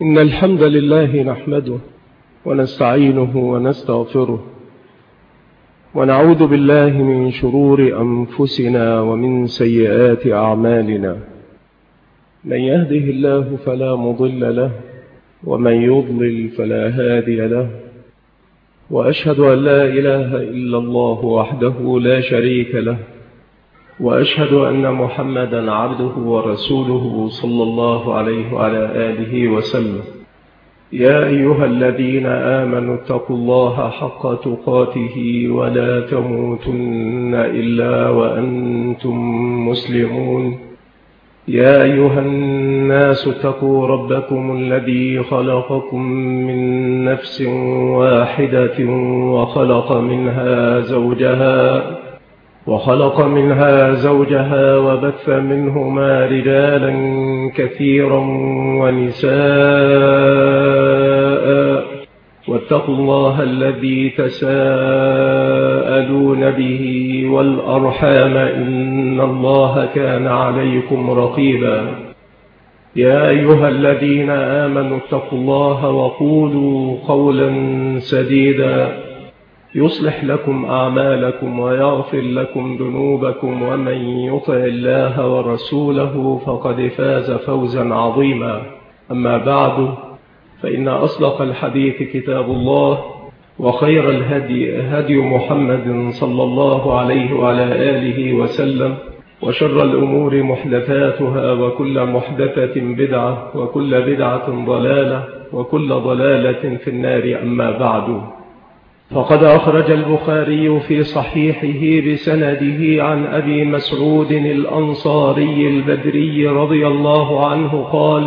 إن الحمد لله نحمده ونستعينه ونستغفره ونعوذ بالله من شرور أنفسنا ومن سيئات أعمالنا. من يهده الله فلا مضل له ومن يضلل فلا هادي له، وأشهد أن لا إله إلا الله وحده لا شريك له، وأشهد أن محمدا عبده ورسوله صلى الله عليه وعلى آله وسلم. يا أيها الذين آمنوا اتقوا الله حق تقاته ولا تموتن إلا وأنتم مسلمون. يا أيها الناس اتقوا ربكم الذي خلقكم من نفس واحدة وخلق منها زوجها وبث منهما رجالا كثيرا ونساء، واتقوا الله الذي تساءلون به والأرحام إن الله كان عليكم رقيبا. يا أيها الذين آمنوا اتقوا الله وقولوا قولا سديدا يصلح لكم أعمالكم ويغفر لكم ذنوبكم، ومن يطع الله ورسوله فقد فاز فوزا عظيما. أما بعد، فإن أصدق الحديث كتاب الله، وخير الهدي هدي محمد صلى الله عليه وعلى آله وسلم، وشر الأمور محدثاتها، وكل محدثة بدعة، وكل بدعة ضلالة، وكل ضلالة في النار. أما بعد، فقد أخرج البخاري في صحيحه بسنده عن أبي مسعود الأنصاري البدري رضي الله عنه قال: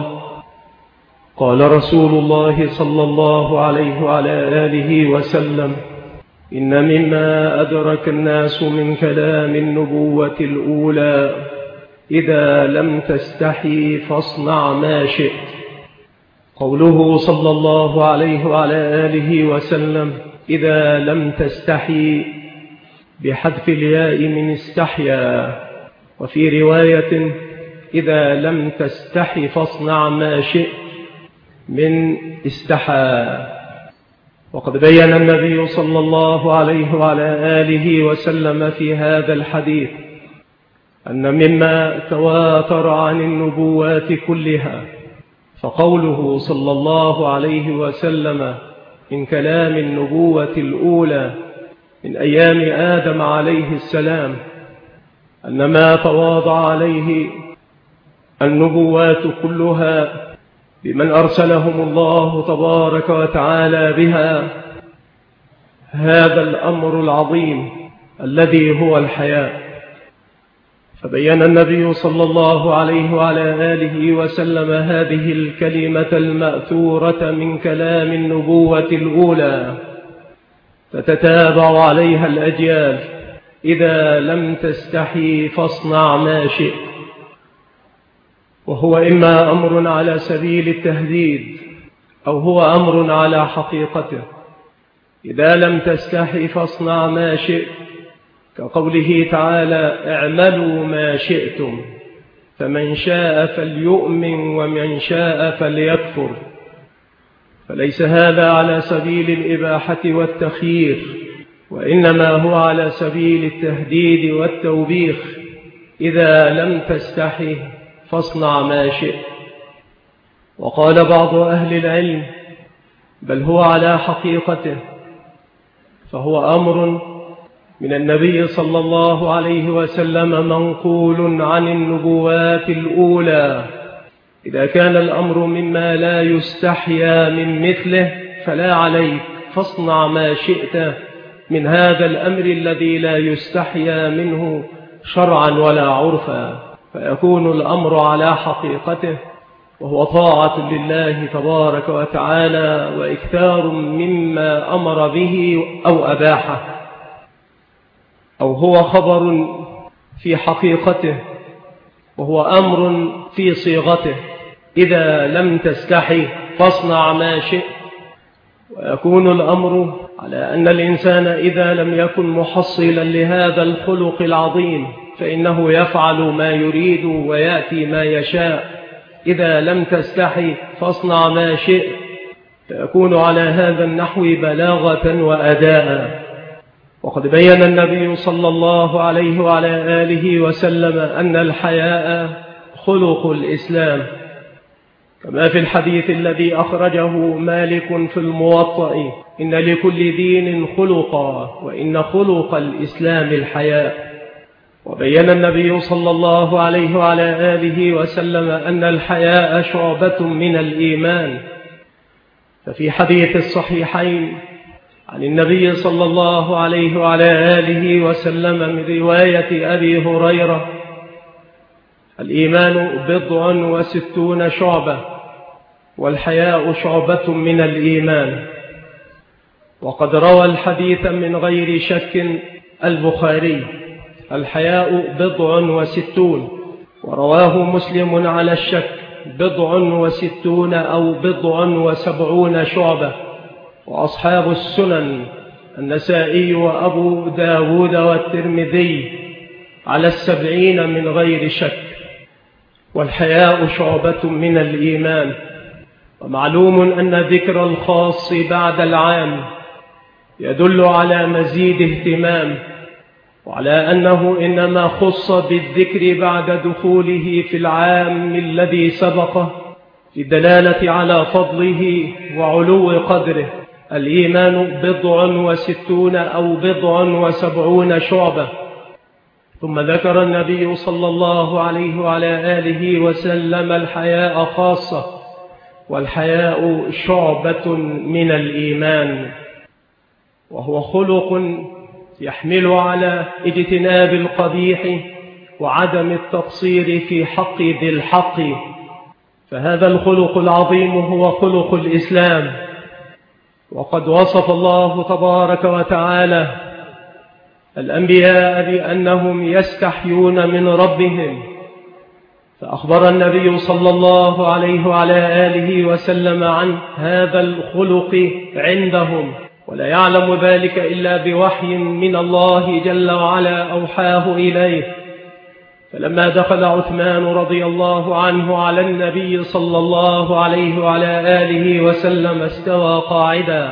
قال رسول الله صلى الله عليه وعلى آله وسلم: إن مما أدرك الناس من كلام النبوة الأولى: إذا لم تستحي فاصنع ما شئت. قوله صلى الله عليه وعلى آله وسلم إذا لم تستحي بحذف الياء من استحيا، وفي رواية إذا لم تستحي فاصنع ما شئت من استحى. وقد بين النبي صلى الله عليه وعلى آله وسلم في هذا الحديث أن مما تواتر عن النبوات كلها، فقوله صلى الله عليه وسلم من كلام النبوة الأولى من أيام آدم عليه السلام، أن ما تواضع عليه النبوات كلها بمن أرسلهم الله تبارك وتعالى بها هذا الأمر العظيم الذي هو الحياء. فبين النبي صلى الله عليه وعلى آله وسلم هذه الكلمة المأثورة من كلام النبوة الأولى، فتتابع عليها الأجيال: إذا لم تستحي فاصنع ما شئت. وهو إما أمر على سبيل التهديد، أو هو أمر على حقيقته. إذا لم تستحي فاصنع ما شئت، كقوله تعالى: اعملوا ما شئتم فمن شاء فليؤمن ومن شاء فليكفر. فليس هذا على سبيل الإباحة والتخيير، وإنما هو على سبيل التهديد والتوبيخ: إذا لم تستحي فاصنع ما شئت. وقال بعض أهل العلم: بل هو على حقيقته، فهو أمر من النبي صلى الله عليه وسلم منقول عن النبوات الأولى. إذا كان الأمر مما لا يستحيا من مثله فلا عليك، فاصنع ما شئت من هذا الأمر الذي لا يستحيا منه شرعا ولا عرفا، فيكون الأمر على حقيقته، وهو طاعة لله تبارك وتعالى وإكثار مما أمر به أو أباحه. أو هو خبر في حقيقته، وهو أمر في صيغته: إذا لم تستحي فاصنع ما شئت. ويكون الأمر على أن الإنسان إذا لم يكن محصلا لهذا الخلق العظيم فإنه يفعل ما يريد ويأتي ما يشاء، إذا لم تستحي فاصنع ما شئت، فيكون على هذا النحو بلاغة وأداء. وقد بين النبي صلى الله عليه وعلى آله وسلم أن الحياء خلق الإسلام، كما في الحديث الذي أخرجه مالك في الموطأ: إن لكل دين خلقا، وإن خلق الإسلام الحياء. وبين النبي صلى الله عليه وعلى آله وسلم أن الحياء شعبة من الإيمان، ففي حديث الصحيحين عن النبي صلى الله عليه وعلى آله وسلم من رواية أبي هريرة: الإيمان 60 شعبة، والحياء شعبة من الإيمان. وقد روى الحديث من غير شك البخاري: الحياء 60، ورواه مسلم على الشك 60 أو 70 شعبة، وأصحاب السنن النسائي وأبو داود والترمذي على 70 من غير شك. والحياء شعبة من الإيمان. ومعلوم أن ذكر الخاص بعد العام يدل على مزيد اهتمام، وعلى أنه إنما خص بالذكر بعد دخوله في العام الذي سبقه، للدلالة على فضله وعلو قدره. الإيمان 60 أو 70 شعبة. ثم ذكر النبي صلى الله عليه وعلى آله وسلم الحياء خاصة، والحياء شعبة من الإيمان، وهو خلق يحمل على اجتناب القبيح وعدم التقصير في حق ذي الحق. فهذا الخلق العظيم هو خلق الإسلام. وقد وصف الله تبارك وتعالى الأنبياء بأنهم يستحيون من ربهم، فأخبر النبي صلى الله عليه وعلى آله وسلم عن هذا الخلق عندهم، ولا يعلم ذلك إلا بوحي من الله جل وعلا أوحاه إليه. فلما دخل عثمان رضي الله عنه على النبي صلى الله عليه وعلى آله وسلم استوى قاعدا،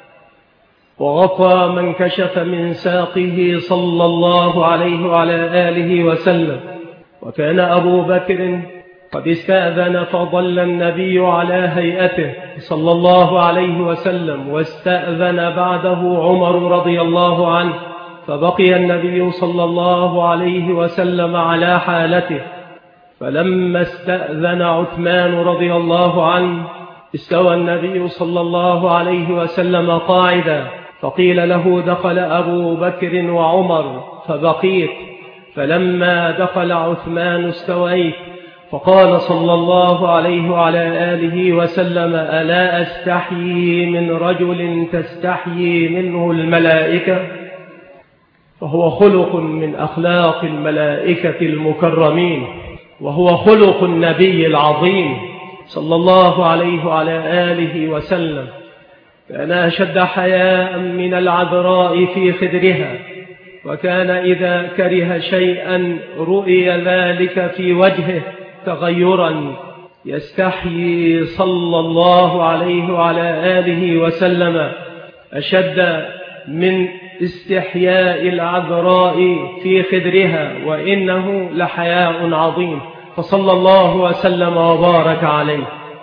وغطى من كشف من ساقه صلى الله عليه وعلى آله وسلم. وكان أبو بكر قد استأذن، فظل النبي على هيئته صلى الله عليه وسلم، واستأذن بعده عمر رضي الله عنه، فبقي النبي صلى الله عليه وسلم على حالته. فلما استأذن عثمان رضي الله عنه استوى النبي صلى الله عليه وسلم قاعدا، فقيل له: دخل أبو بكر وعمر فبقيت، فلما دخل عثمان استويت. فقال صلى الله عليه وعلى آله وسلم: ألا أستحيي من رجل تستحيي منه الملائكة؟ فهو خلق من أخلاق الملائكة المكرمين، وهو خلق النبي العظيم صلى الله عليه وعلى آله وسلم. كان أشد حياء من العذراء في خدرها، وكان إذا كره شيئا رؤي ذلك في وجهه تغيرا، يستحيي صلى الله عليه وعلى آله وسلم أشد من استحياء العذراء في خدرها، وإنه لحياء عظيم، فصلى الله وسلم وبارك عليه.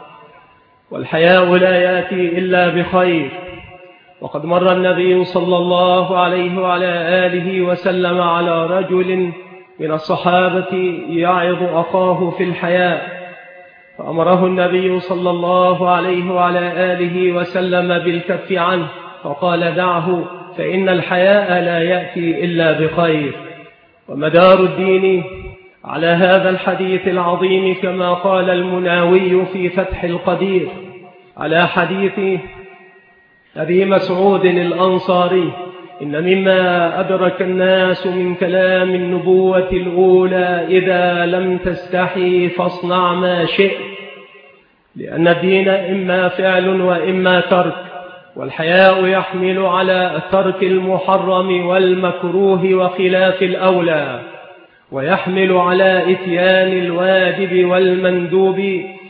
والحياء لا يأتي إلا بخير. وقد مر النبي صلى الله عليه وعلى آله وسلم على رجل من الصحابة يعظ أخاه في الحياء، فأمره النبي صلى الله عليه وعلى آله وسلم بالكف عنه، فقال: دعه، فإن الحياء لا يأتي إلا بخير. ومدار الدين على هذا الحديث العظيم، كما قال المناوي في فتح القدير، على حديث أبي مسعود الأنصاري: إن مما أدرك الناس من كلام النبوة الأولى: إذا لم تستحي فاصنع ما شئت، لأن الدين إما فعل وإما ترك، والحياء يحمل على ترك المحرم والمكروه وخلاف الأولى، ويحمل على إتيان الواجب والمندوب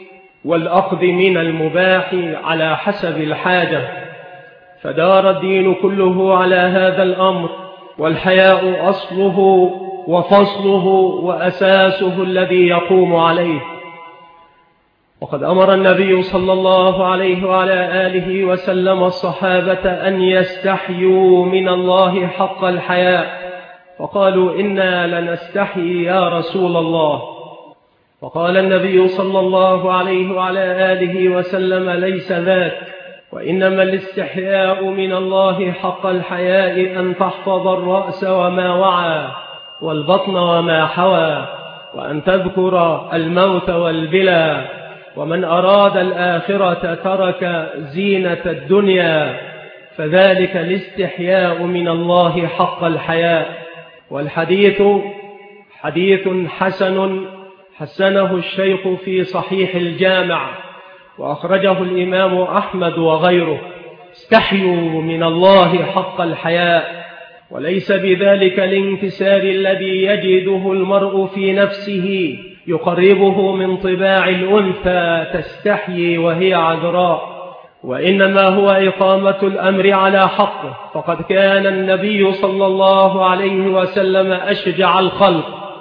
والأخذ من المباح على حسب الحاجة، فدار الدين كله على هذا الأمر، والحياء أصله وفصله وأساسه الذي يقوم عليه. وقد أمر النبي صلى الله عليه وعلى آله وسلم الصحابة أن يستحيوا من الله حق الحياء، فقالوا إنا لنستحي يا رسول الله، فقال النبي صلى الله عليه وعلى آله وسلم ليس ذاك، وإنما الاستحياء من الله حق الحياء أن تحفظ الرأس وما وعى والبطن وما حوى، وأن تذكر الموت والبلى، ومن أراد الآخرة ترك زينة الدنيا، فذلك الاستحياء من الله حق الحياء. والحديث حديث حسنه الشيخ في صحيح الجامع، وأخرجه الإمام أحمد وغيره. استحيوا من الله حق الحياء، وليس بذلك الانكسار الذي يجده المرء في نفسه يقربه من طباع الأنثى تستحيي وهي عذراء، وإنما هو إقامة الأمر على حقه. فقد كان النبي صلى الله عليه وسلم أشجع الخلق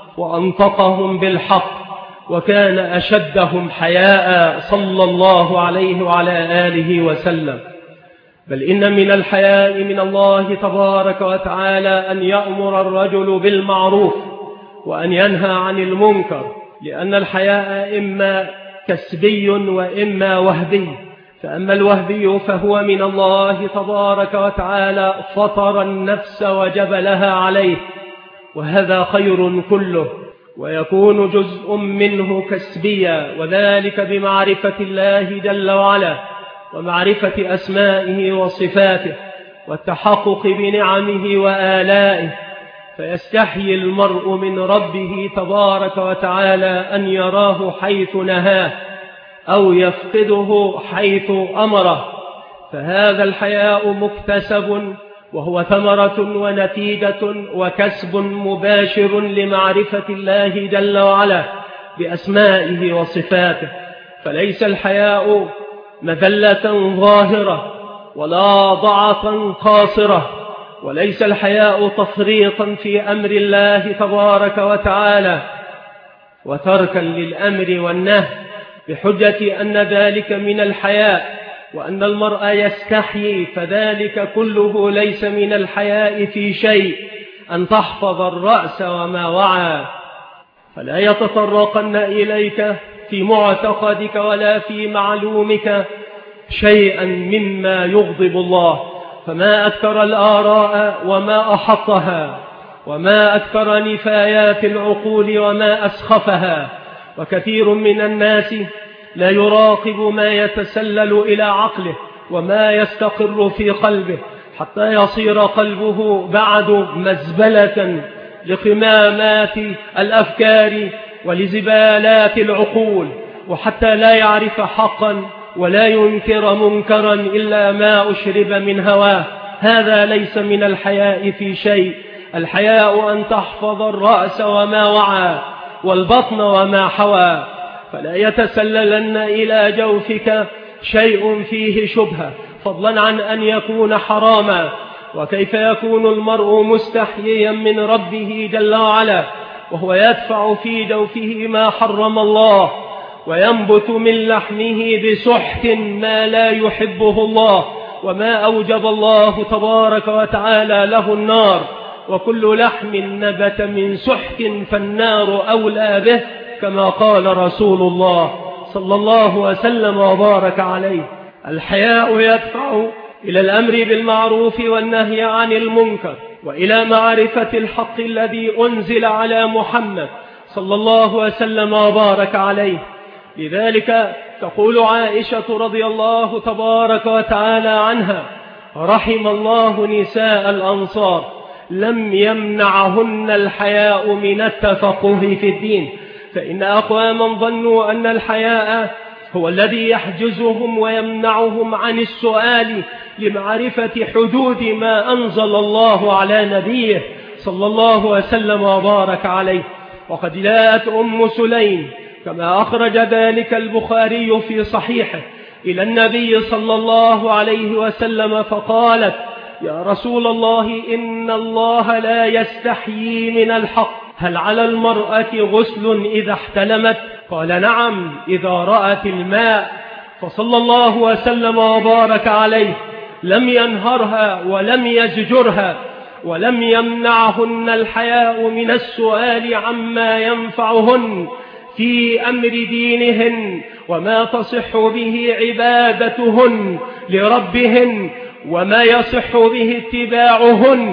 وأنطقهم بالحق، وكان أشدهم حياء صلى الله عليه وعلى آله وسلم. بل إن من الحياء من الله تبارك وتعالى أن يأمر الرجل بالمعروف وأن ينهى عن المنكر، لأن الحياء إما كسبي وإما وهبي. فأما الوهبي فهو من الله تبارك وتعالى، فطر النفس وجبلها عليه، وهذا خير كله، ويكون جزء منه كسبيا، وذلك بمعرفة الله جل وعلا ومعرفة أسمائه وصفاته والتحقق بنعمه وآلائه، فيستحيي المرء من ربه تبارك وتعالى أن يراه حيث نهاه أو يفقده حيث أمره. فهذا الحياء مكتسب، وهو ثمرة ونتيجة وكسب مباشر لمعرفة الله جل وعلا بأسمائه وصفاته. فليس الحياء مذلة ظاهرة ولا ضعفا قاصرة، وليس الحياء تفريطا في أمر الله تبارك وتعالى وتركا للأمر والنهي بحجة أن ذلك من الحياء وأن المرء يستحيي، فذلك كله ليس من الحياء في شيء. أن تحفظ الرأس وما وعى، فلا يتطرقن إليك في معتقدك ولا في معلومك شيئا مما يغضب الله. فما أكثر الآراء وما أحطها، وما أكثر نفايات العقول وما أسخفها. وكثير من الناس لا يراقب ما يتسلل إلى عقله وما يستقر في قلبه، حتى يصير قلبه بعد مزبلة لخمامات الأفكار ولزبالات العقول، وحتى لا يعرف حقا ولا ينكر منكرا إلا ما أشرب من هواه. هذا ليس من الحياء في شيء. الحياء أن تحفظ الرأس وما وعى والبطن وما حوى، فلا يتسللن إلى جوفك شيء فيه شبهة، فضلا عن أن يكون حراما. وكيف يكون المرء مستحييا من ربه جل وعلا وهو يدفع في جوفه ما حرم الله، وينبت من لحمه بسحت ما لا يحبه الله وما أوجب الله تبارك وتعالى له النار، وكل لحم نبت من سحت فالنار أولى به، كما قال رسول الله صلى الله وسلم وبارك عليه. الحياء يدفع إلى الأمر بالمعروف والنهي عن المنكر، وإلى معرفة الحق الذي أنزل على محمد صلى الله وسلم وبارك عليه. لذلك تقول عائشة رضي الله تبارك وتعالى عنها: رحم الله نساء الأنصار لم يمنعهن الحياء من التفقه في الدين، فإن أقواما ظنوا أن الحياء هو الذي يحجزهم ويمنعهم عن السؤال لمعرفة حدود ما أنزل الله على نبيه صلى الله وسلم وبارك عليه. وقد جاءت أم سليم كما أخرج ذلك البخاري في صحيحه إلى النبي صلى الله عليه وسلم فقالت: يا رسول الله، إن الله لا يستحيي من الحق، هل على المرأة غسل إذا احتلمت؟ قال: نعم، إذا رأت الماء. فصلى الله وسلم وبارك عليه لم ينهرها ولم يزجرها ولم يمنعهن الحياء من السؤال عما ينفعهن في أمر دينهن وما تصح به عبادتهن لربهن وما يصح به اتباعهن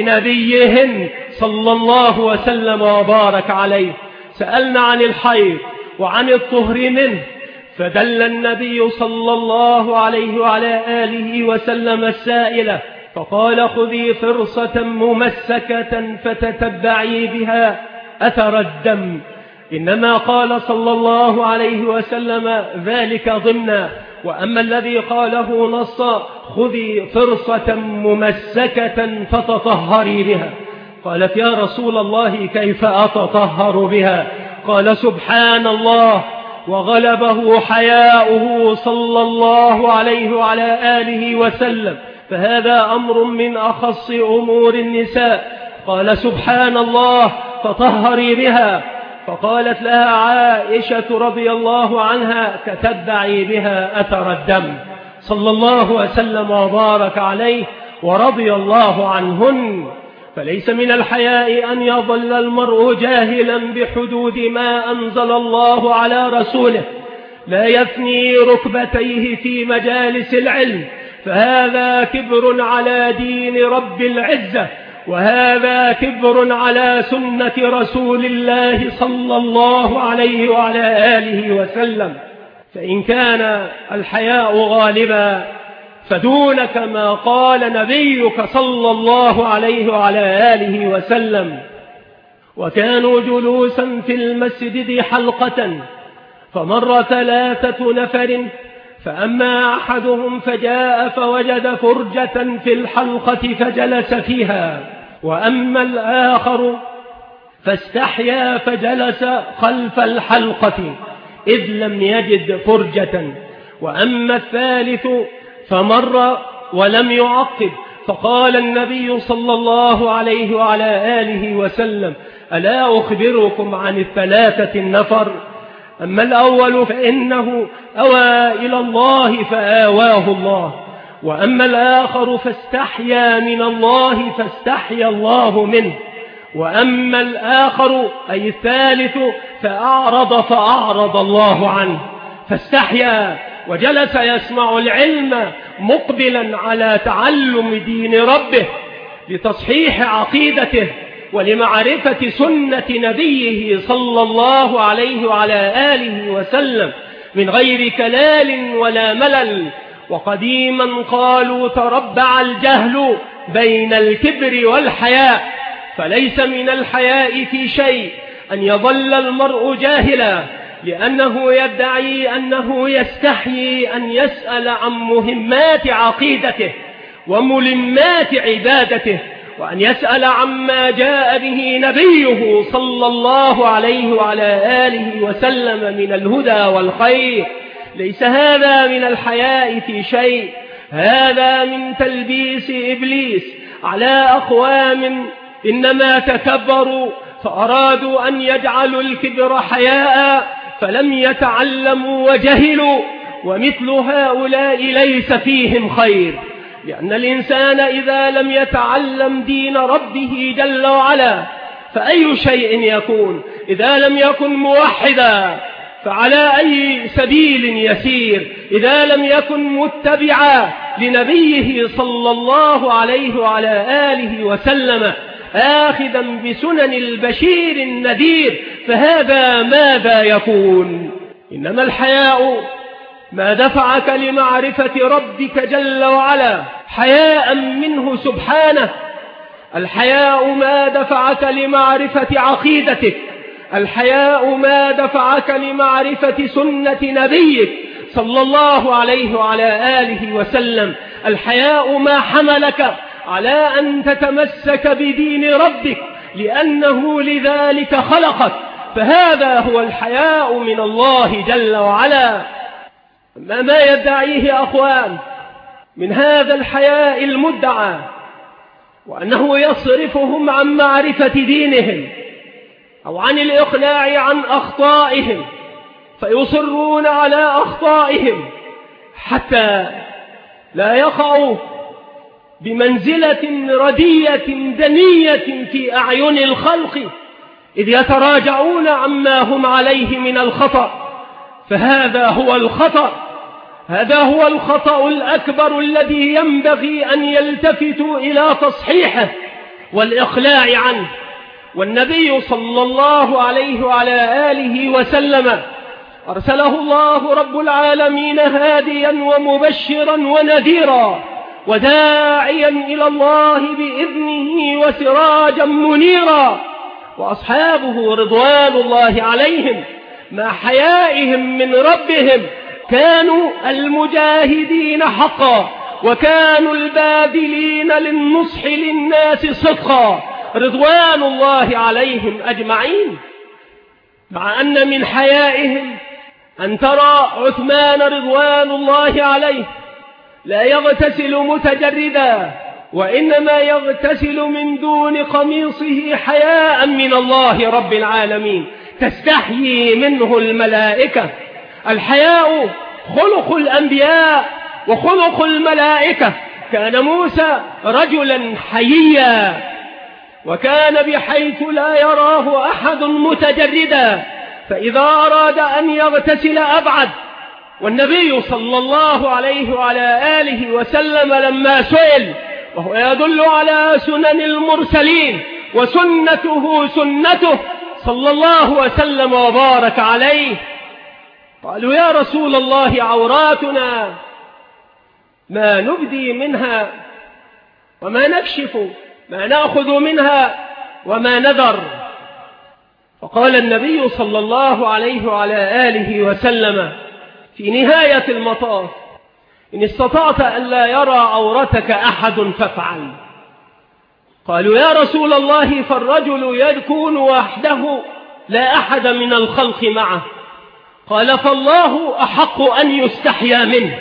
لنبيهن صلى الله وسلم وبارك عليه. سألنا عن الحيض وعن الطهر منه، فدل النبي صلى الله عليه وعلى آله وسلم السائلة فقال: خذي فرصة ممسكة فتتبعي بها أثر الدم. إنما قال صلى الله عليه وسلم ذلك ضمنا، وأما الذي قاله نصا: خذي فرصة ممسكة فتطهري بها. قالت: يا رسول الله، كيف أتطهر بها؟ قال: سبحان الله، وغلبه حياؤه صلى الله عليه وعلى آله وسلم، فهذا أمر من أخص أمور النساء. قال: سبحان الله، تطهري بها. فقالت لها عائشة رضي الله عنها: تتبعي بها أثر الدم. صلى الله وسلم وبارك عليه ورضي الله عنهن. فليس من الحياء أن يظل المرء جاهلا بحدود ما أنزل الله على رسوله، لا يثني ركبتيه في مجالس العلم، فهذا كبر على دين رب العزة، وهذا كبر على سنة رسول الله صلى الله عليه وعلى آله وسلم. فإن كان الحياء غالبا فدون كما قال نبيك صلى الله عليه وعلى آله وسلم: وكانوا جلوسا في المسجد حلقة، فمر 3 نفر، فأما أحدهم فجاء فوجد فرجة في الحلقة فجلس فيها، وأما الآخر فاستحيا فجلس خلف الحلقة إذ لم يجد فرجة، وأما الثالث فمر ولم يعقب. فقال النبي صلى الله عليه وعلى آله وسلم: ألا أخبركم عن 3 النفر؟ أما الأول فإنه أوى إلى الله فآواه الله، وأما الآخر فاستحيا من الله فاستحيا الله منه، وأما الآخر أي الثالث فأعرض فأعرض الله عنه، فاستحيا وجلس يسمع العلم مقبلا على تعلم دين ربه لتصحيح عقيدته ولمعرفة سنة نبيه صلى الله عليه وعلى آله وسلم من غير كلال ولا ملل. وقديما قالوا: تربع الجهل بين الكبر والحياء، فليس من الحياء في شيء أن يظل المرء جاهلا، لأنه يدعي أنه يستحيي أن يسأل عن مهمات عقيدته وملمات عبادته، وأن يسأل عما جاء به نبيه صلى الله عليه وعلى آله وسلم من الهدى والخير. ليس هذا من الحياء في شيء، هذا من تلبيس إبليس على أقوام إنما تكبروا فأرادوا أن يجعلوا الكبر حياء فلم يتعلموا وجهلوا، ومثل هؤلاء ليس فيهم خير، لأن الإنسان إذا لم يتعلم دين ربه جل وعلا فأي شيء يكون؟ إذا لم يكن موحدا فعلى أي سبيل يسير؟ إذا لم يكن متبعا لنبيه صلى الله عليه وعلى آله وسلم آخذا بسنن البشير النذير، فهذا ماذا يكون؟ إنما الحياء ما دفعك لمعرفة ربك جل وعلا حياء منه سبحانه، الحياء ما دفعك لمعرفة عقيدتك، الحياء ما دفعك لمعرفة سنة نبيك صلى الله عليه وعلى آله وسلم، الحياء ما حملك على أن تتمسك بدين ربك لأنه لذلك خلقك، فهذا هو الحياء من الله جل وعلا. أما ما يدعيه أخوان من هذا الحياء المدعى وأنه يصرفهم عن معرفة دينهم أو عن الإقلاع عن أخطائهم، فيصرون على أخطائهم حتى لا يقعوا بمنزلة ردية دنية في أعين الخلق إذ يتراجعون عما هم عليه من الخطأ. فهذا هو الخطأ، هذا هو الخطأ الأكبر الذي ينبغي أن يلتفتوا إلى تصحيحه والإقلاع عنه. والنبي صلى الله عليه وعلى آله وسلم أرسله الله رب العالمين هاديا ومبشرا ونذيرا وداعيا إلى الله بإذنه وسراجا منيرا. وأصحابه رضوان الله عليهم مع حيائهم من ربهم كانوا المجاهدين حقا، وكانوا الباذلين للنصح للناس صدقا رضوان الله عليهم أجمعين. مع أن من حيائهم أن ترى عثمان رضوان الله عليه لا يغتسل متجردا، وإنما يغتسل من دون قميصه حياء من الله رب العالمين تستحيي منه الملائكة. الحياء خلق الأنبياء وخلق الملائكة. كان موسى رجلا حييا، وكان بحيث لا يراه أحد متجردا، فإذا أراد أن يغتسل أبعد. والنبي صلى الله عليه وعلى آله وسلم لما سئل، وهو يدل على سنن المرسلين وسنته سنته صلى الله وسلم وبارك عليه، قالوا يا رسول الله عوراتنا ما نبدي منها وما نكشف، ما نأخذ منها وما نذر. فقال النبي صلى الله عليه وعلى آله وسلم في نهاية المطاف: إن استطعت أن لا يرى عورتك أحد فافعل. قالوا يا رسول الله فالرجل يكون وحده لا أحد من الخلق معه. قال فالله أحق أن يستحيا منه،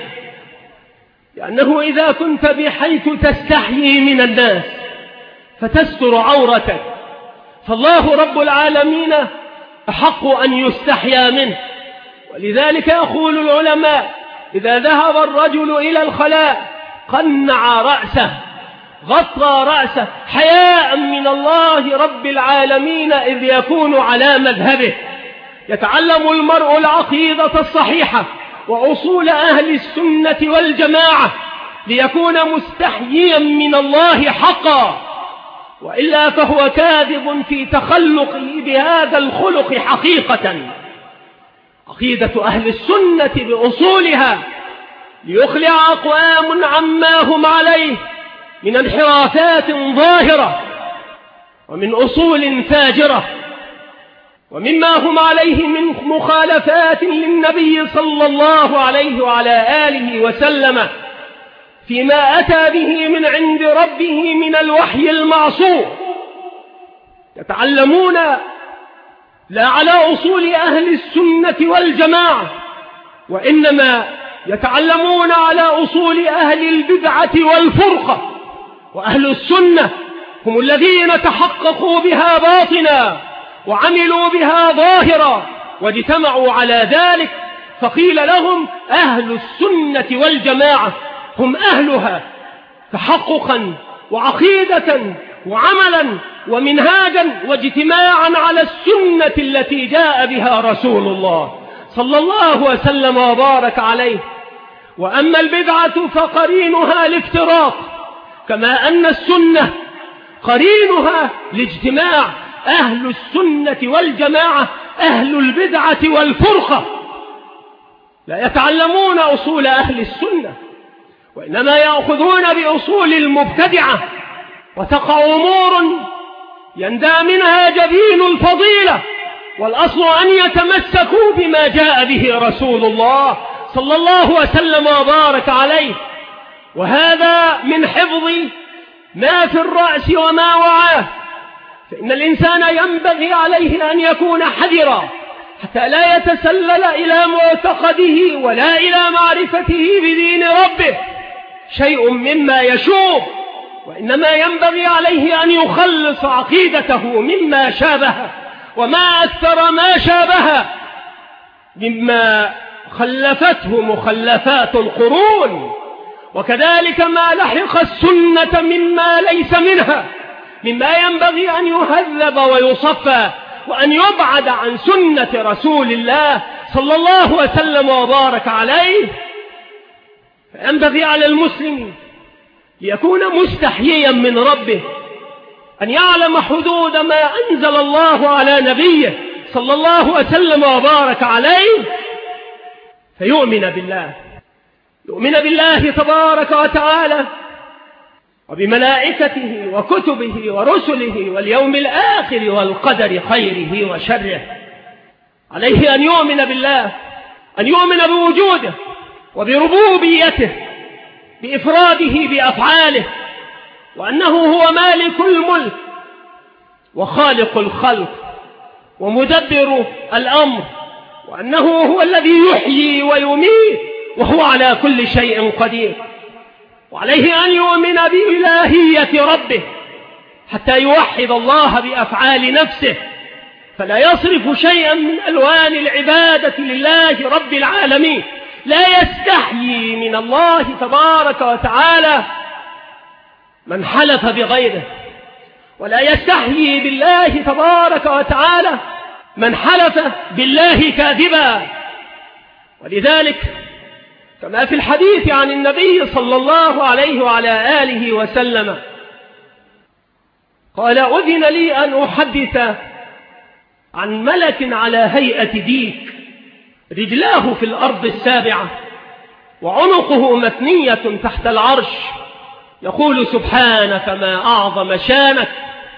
لأنه إذا كنت بحيث تستحيي من الناس فتستر عورتك، فالله رب العالمين أحق أن يستحيا منه. ولذلك يقول العلماء: إذا ذهب الرجل إلى الخلاء قنع رأسه، غطى رأسه حياء من الله رب العالمين إذ يكون على مذهبه. يتعلم المرء العقيدة الصحيحة وأصول أهل السنة والجماعة ليكون مستحييا من الله حقا، وإلا فهو كاذب في تخلقه بهذا الخلق حقيقة. عقيدة أهل السنة بأصولها ليخلع أقوام عما هم عليه من انحرافات ظاهرة ومن أصول فاجرة ومما هم عليه من مخالفات للنبي صلى الله عليه وعلى آله وسلم فيما أتى به من عند ربه من الوحي المعصوم. يتعلمون لا على أصول أهل السنة والجماعة، وإنما يتعلمون على أصول أهل البدعة والفرقة. وأهل السنة هم الذين تحققوا بها باطنا وعملوا بها ظاهرا واجتمعوا على ذلك، فقيل لهم أهل السنة والجماعة. هم أهلها تحققا وعقيدة وعملا ومنهاجا واجتماعا على السنة التي جاء بها رسول الله صلى الله وسلم وبارك عليه. وأما البدعة فقرينها الافتراق، كما أن السنة قرينها الاجتماع. أهل السنة والجماعة أهل البدعة والفرقة لا يتعلمون أصول أهل السنة، وإنما يأخذون بأصول المبتدعة، وتقع أمور يندى منها جبين الفضيلة، والأصل أن يتمسكوا بما جاء به رسول الله صلى الله وسلم وبارك عليه. وهذا من حفظ ما في الرأس وما وعاه، فإن الإنسان ينبغي عليه أن يكون حذرا حتى لا يتسلل إلى معتقده ولا إلى معرفته بدين ربه شيء مما يشوب، وإنما ينبغي عليه أن يخلص عقيدته مما شابه، وما أكثر ما شابه مما خلفته مخلفات القرون، وكذلك ما لحق السنة مما ليس منها، مما ينبغي أن يهذب ويصفى وأن يبعد عن سنة رسول الله صلى الله وسلم وبارك عليه. فينبغي على المسلم ليكون مستحييا من ربه أن يعلم حدود ما أنزل الله على نبيه صلى الله وسلم وبارك عليه، فيؤمن بالله، يؤمن بالله تبارك وتعالى وبملائكته وكتبه ورسله واليوم الآخر والقدر خيره وشره. عليه أن يؤمن بالله، أن يؤمن بوجوده وبربوبيته، بإفراده بأفعاله، وأنه هو مالك الملك وخالق الخلق ومدبر الأمر، وأنه هو الذي يحيي ويميت وهو على كل شيء قدير. وعليه أن يؤمن بإلهية ربه حتى يوحد الله بأفعال نفسه، فلا يصرف شيئا من ألوان العبادة لله رب العالمين، لا يستحيي من الله تبارك وتعالى من حلف بغيره، ولا يستحيي بالله تبارك وتعالى من حلف بالله كاذبا. ولذلك كما في الحديث عن النبي صلى الله عليه وعلى آله وسلم قال: أذن لي أن أحدث عن ملك على هيئة ديك، رجلاه في الأرض السابعة وعنقه مثنية تحت العرش، يقول: سبحانك ما أعظم شانك.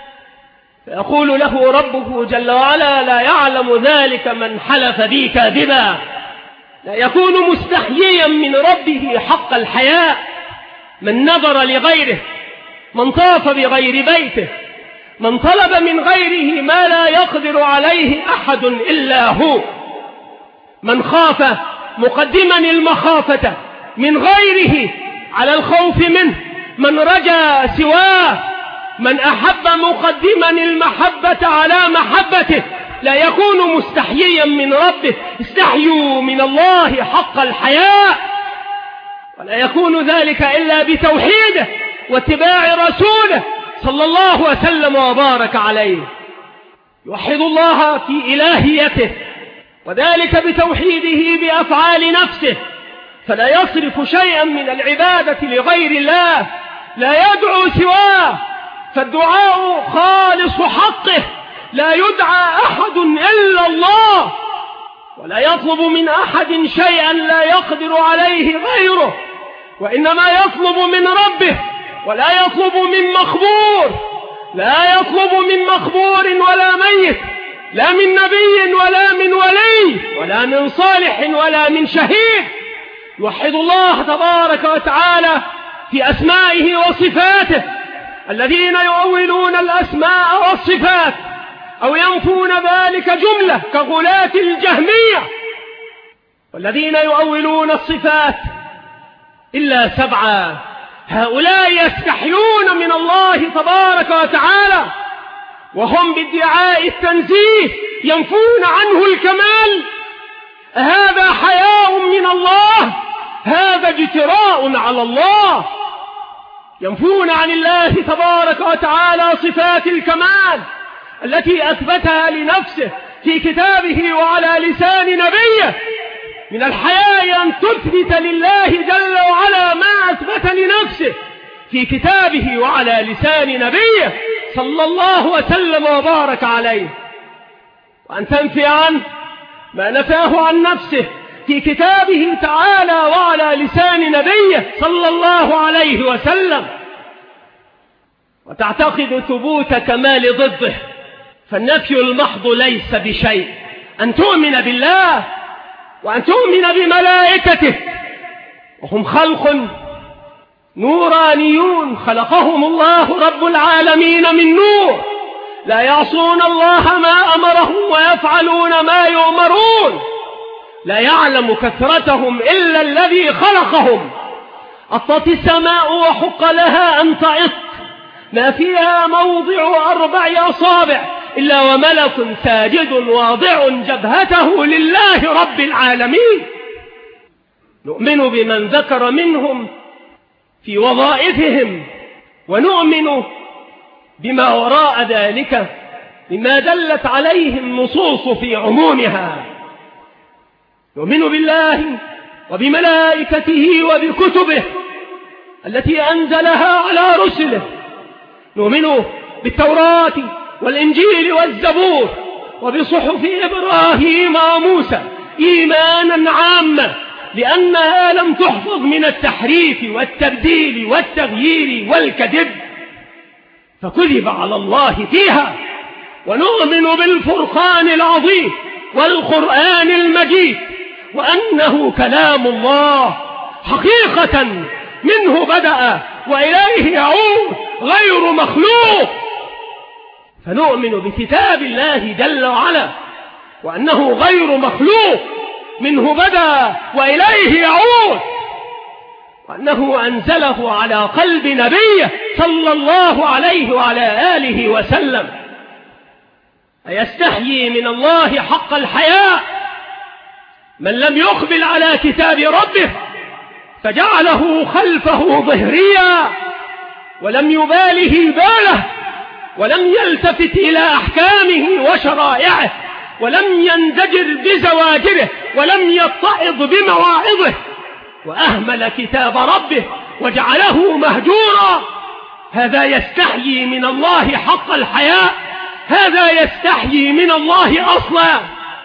فيقول له ربه جل وعلا: لا يعلم ذلك من حلف بي كاذبا. لا يكون مستحييا من ربه حق الحياء من نظر لغيره، من طاف بغير بيته، من طلب من غيره ما لا يقدر عليه أحد إلا هو، من خاف مقدما المخافة من غيره على الخوف منه، من رجا سواه، من أحب مقدما المحبة على محبته. لا يكون مستحييا من ربه، استحيوا من الله حق الحياء، ولا يكون ذلك إلا بتوحيده واتباع رسوله صلى الله وسلم وبارك عليه. يوحد الله في إلهيته، وذلك بتوحيده بأفعال نفسه، فلا يصرف شيئا من العبادة لغير الله، لا يدعو سواه، فالدعاء خالص حقه، لا يدعى أحد إلا الله، ولا يطلب من أحد شيئا لا يقدر عليه غيره، وإنما يطلب من ربه، ولا يطلب من مخبور، لا يطلب من مخبور ولا ميت، لا من نبي ولا من ولي ولا من صالح ولا من شهيد. يوحد الله تبارك وتعالى في أسمائه وصفاته. الذين يؤولون الأسماء والصفات أو ينفون ذلك جملة كغلاة الجهمية، والذين يؤولون الصفات إلا 7، هؤلاء يستحيون من الله تبارك وتعالى، وهم بادعاء التنزيه ينفون عنه الكمال. هذا حياء من الله، هذا اجتراء على الله. ينفون عن الله تبارك وتعالى صفات الكمال التي أثبتها لنفسه في كتابه وعلى لسان نبيه. من الحياء أن تثبت لله جل وعلا ما أثبت لنفسه في كتابه وعلى لسان نبيه صلى الله وسلم وبارك عليه، وأن تنفي عنه ما نفاه عن نفسه في كتابه تعالى وعلى لسان نبيه صلى الله عليه وسلم، وتعتقد ثبوت كمال ضده، فالنفي المحض ليس بشيء. أن تؤمن بالله وأن تؤمن بملائكته، وهم خلق نورانيون خلقهم الله رب العالمين من نور، لا يعصون الله ما أمرهم ويفعلون ما يؤمرون، لا يعلم كثرتهم إلا الذي خلقهم. أطت السماء وحق لها أن تعط، ما فيها موضع 4 أصابع إلا وملك ساجد واضع جبهته لله رب العالمين. نؤمن بمن ذكر منهم في وظائفهم، ونؤمن بما وراء ذلك مما دلت عليه النصوص في عمومها. نؤمن بالله وبملائكته وبكتبه التي أنزلها على رسله. نؤمن بالتوراة والإنجيل والزبور وبصحف إبراهيم وموسى إيمانا عاما، لأنها لم تحفظ من التحريف والتبديل والتغيير والكذب فكذب على الله فيها. ونؤمن بالفرقان العظيم والقرآن المجيد، وأنه كلام الله حقيقة منه بدأ وإليه يعود غير مخلوق. فنؤمن بكتاب الله جل وعلا وأنه غير مخلوق، منه بدأ وإليه يعود، وأنه أنزله على قلب نبيه صلى الله عليه وعلى آله وسلم. أيستحيي من الله حق الحياء من لم يقبل على كتاب ربه فجعله خلفه ظهريا ولم يباله باله، ولم يلتفت إلى أحكامه وشرائعه، ولم ينزجر بزواجره، ولم يتعظ بمواعظه، وأهمل كتاب ربه وجعله مهجورا. هذا يستحيي من الله حق الحياء؟ هذا يستحيي من الله أصلا.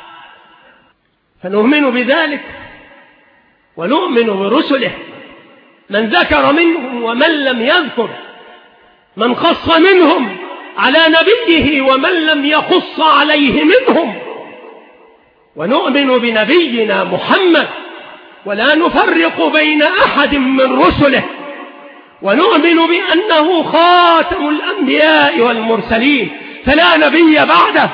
فنؤمن بذلك ونؤمن برسله، من ذكر منهم ومن لم يذكر، من خص منهم على نبيه ومن لم يخص عليه منهم. ونؤمن بنبينا محمد ولا نفرق بين أحد من رسله، ونؤمن بأنه خاتم الأنبياء والمرسلين فلا نبي بعده.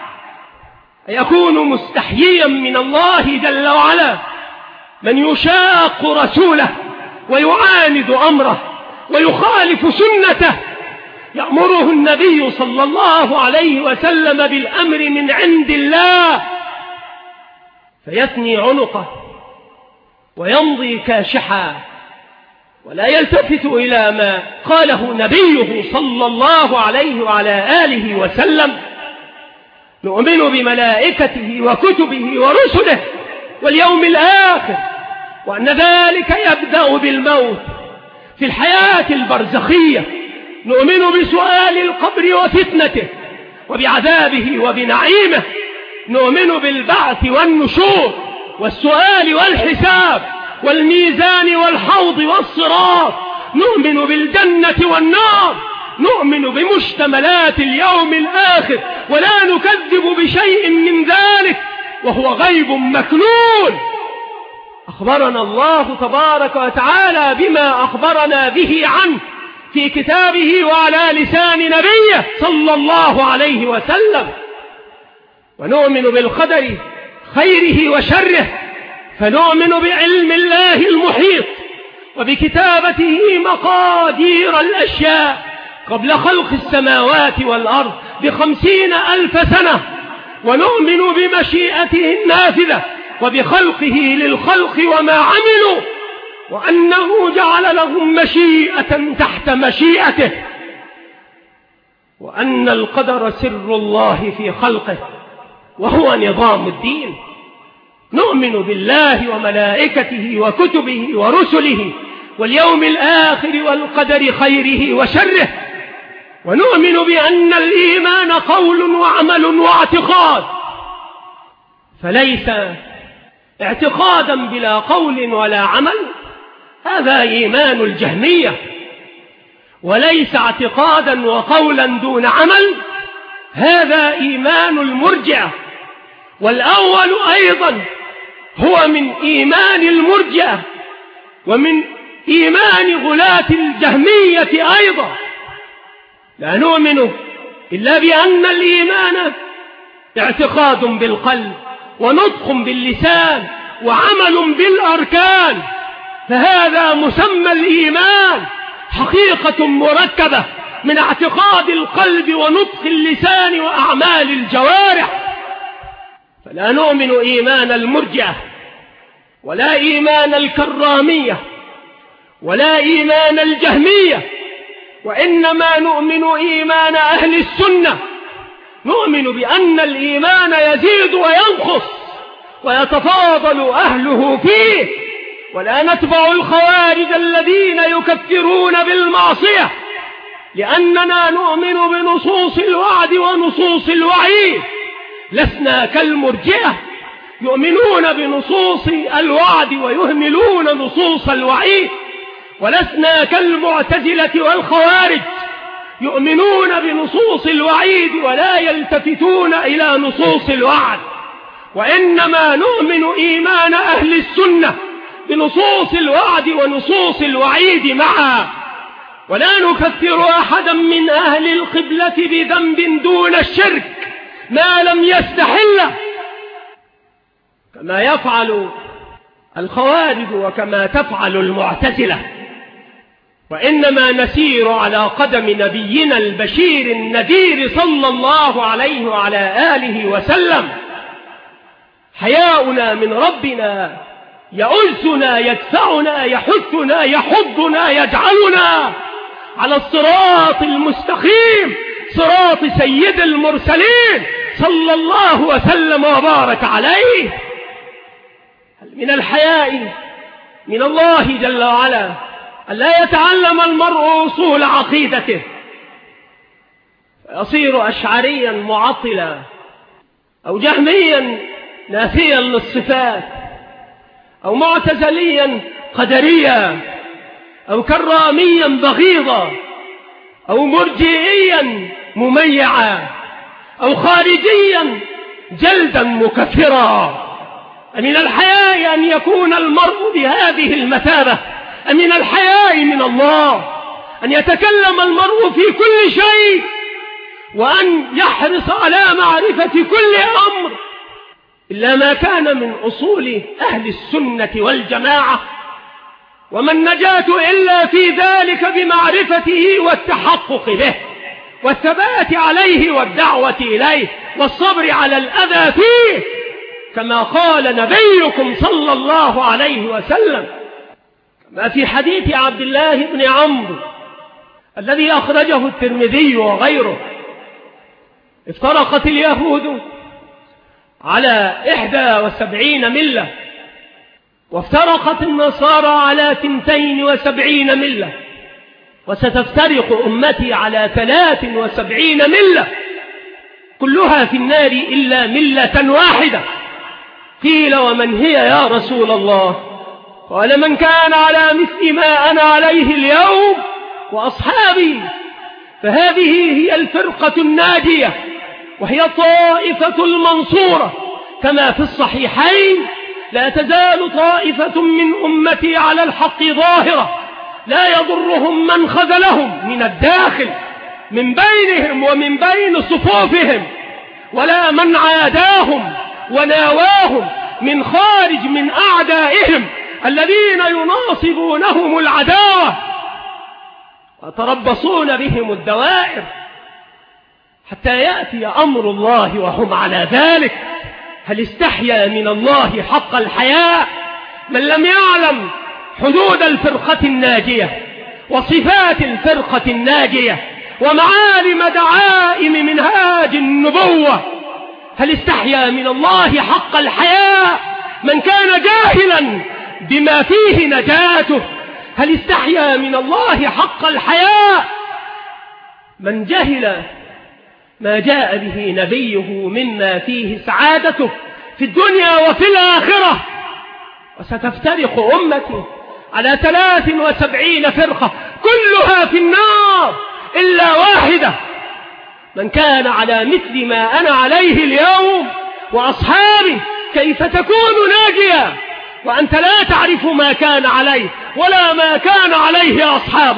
يكون مستحييا من الله جل وعلا من يشاق رسوله ويعاند أمره ويخالف سنته. يأمره النبي صلى الله عليه وسلم بالأمر من عند الله فيثني عنقه ويمضي كاشحا ولا يلتفت إلى ما قاله نبيه صلى الله عليه وعلى آله وسلم. نؤمن بملائكته وكتبه ورسله واليوم الآخر، وأن ذلك يبدأ بالموت في الحياة البرزخية. نؤمن بسؤال القبر وفتنته وبعذابه وبنعيمه. نؤمن بالبعث والنشور والسؤال والحساب والميزان والحوض والصراط. نؤمن بالجنة والنار. نؤمن بمشتملات اليوم الآخر ولا نكذب بشيء من ذلك، وهو غيب مكنون. أخبرنا الله تبارك وتعالى بما أخبرنا به عنه في كتابه وعلى لسان نبيه صلى الله عليه وسلم. ونؤمن بالقدر خيره وشره، فنؤمن بعلم الله المحيط وبكتابته مقادير الأشياء قبل خلق السماوات والأرض ب50,000 سنة. ونؤمن بمشيئته النافذة وبخلقه للخلق وما عملوا، وأنه جعل لهم مشيئة تحت مشيئته، وأن القدر سر الله في خلقه وهو نظام الدين. نؤمن بالله وملائكته وكتبه ورسله واليوم الآخر والقدر خيره وشره. ونؤمن بأن الإيمان قول وعمل واعتقاد، فليس اعتقادا بلا قول ولا عمل، هذا إيمان الجهمية، وليس اعتقادا وقولا دون عمل، هذا إيمان المرجئة. والأول أيضا هو من إيمان المرجئة ومن إيمان غلاة الجهمية أيضا. لا نؤمن إلا بأن الإيمان اعتقاد بالقلب ونطق باللسان وعمل بالأركان، فهذا مسمى الإيمان، حقيقة مركبة من اعتقاد القلب ونطق اللسان وأعمال الجوارح. فلا نؤمن إيمان المرجئة ولا إيمان الكرامية ولا إيمان الجهمية، وإنما نؤمن إيمان أهل السنة. نؤمن بأن الإيمان يزيد وينقص ويتفاضل أهله فيه، ولا نتبع الخوارج الذين يكفرون بالمعصية، لأننا نؤمن بنصوص الوعد ونصوص الوعيد. لسنا كالمرجئة يؤمنون بنصوص الوعد ويهملون نصوص الوعيد، ولسنا كالمعتزلة والخوارج يؤمنون بنصوص الوعيد ولا يلتفتون إلى نصوص الوعد، وإنما نؤمن إيمان أهل السنة بنصوص الوعد ونصوص الوعيد معا، ولا نكفر أحدا من أهل القبلة بذنب دون الشرك ما لم يستحله، كما يفعل الخوارج وكما تفعل المعتزلة، وإنما نسير على قدم نبينا البشير النذير صلى الله عليه وعلى آله وسلم. حياؤنا من ربنا يؤزنا يدفعنا يحثنا يحضنا يجعلنا على الصراط المستقيم، صراط سيد المرسلين صلى الله وسلم وبارك عليه. هل من الحياء من الله جل وعلا ألا يتعلم المرء أصول عقيدته فيصير أشعريا معطلا أو جهميا نافيا للصفات أو معتزليا قدريا أو كراميا بغيضا أو مرجئيا مميعا أو خارجيا جلدا مكفرا؟ أمن الحياء أن يكون المرء بهذه المثابة؟ أمن الحياء من الله أن يتكلم المرء في كل شيء وأن يحرص على معرفة كل أمر إلا ما كان من أصول أهل السنة والجماعة؟ وما النجاة إلا في ذلك بمعرفته والتحقق به والثبات عليه والدعوة إليه والصبر على الأذى فيه، كما قال نبيكم صلى الله عليه وسلم كما في حديث عبد الله بن عمرو الذي أخرجه الترمذي وغيره: افترقت اليهود على 71 ملة، وافترقت النصارى على 72 ملة، وستفترق أمتي على 73 ملة، كلها في النار إلا ملة واحدة. قيل: ومن هي يا رسول الله؟ قال: من كان على مثل ما أنا عليه اليوم وأصحابي. فهذه هي الفرقة الناجية، وهي الطائفة المنصورة، كما في الصحيحين: لا تزال طائفة من أمتي على الحق ظاهرة لا يضرهم من خذلهم من الداخل من بينهم ومن بين صفوفهم، ولا من عاداهم وناواهم من خارج من أعدائهم الذين يناصبونهم العداوة وتربصون بهم الدوائر حتى يأتي أمر الله وهم على ذلك. هل استحيا من الله حق الحياء من لم يعلم حدود الفرقة الناجية وصفات الفرقة الناجية ومعالم دعائم منهاج النبوة؟ هل استحيا من الله حق الحياء من كان جاهلا بما فيه نجاته؟ هل استحيا من الله حق الحياء من جهل ما جاء به نبيه مما فيه سعادته في الدنيا وفي الآخرة؟ وستفترق أمتي على 73 فرقة كلها في النار إلا واحدة. من كان على مثل ما أنا عليه اليوم وأصحابي كيف تكون ناجيا وأنت لا تعرف ما كان عليه ولا ما كان عليه أصحابه؟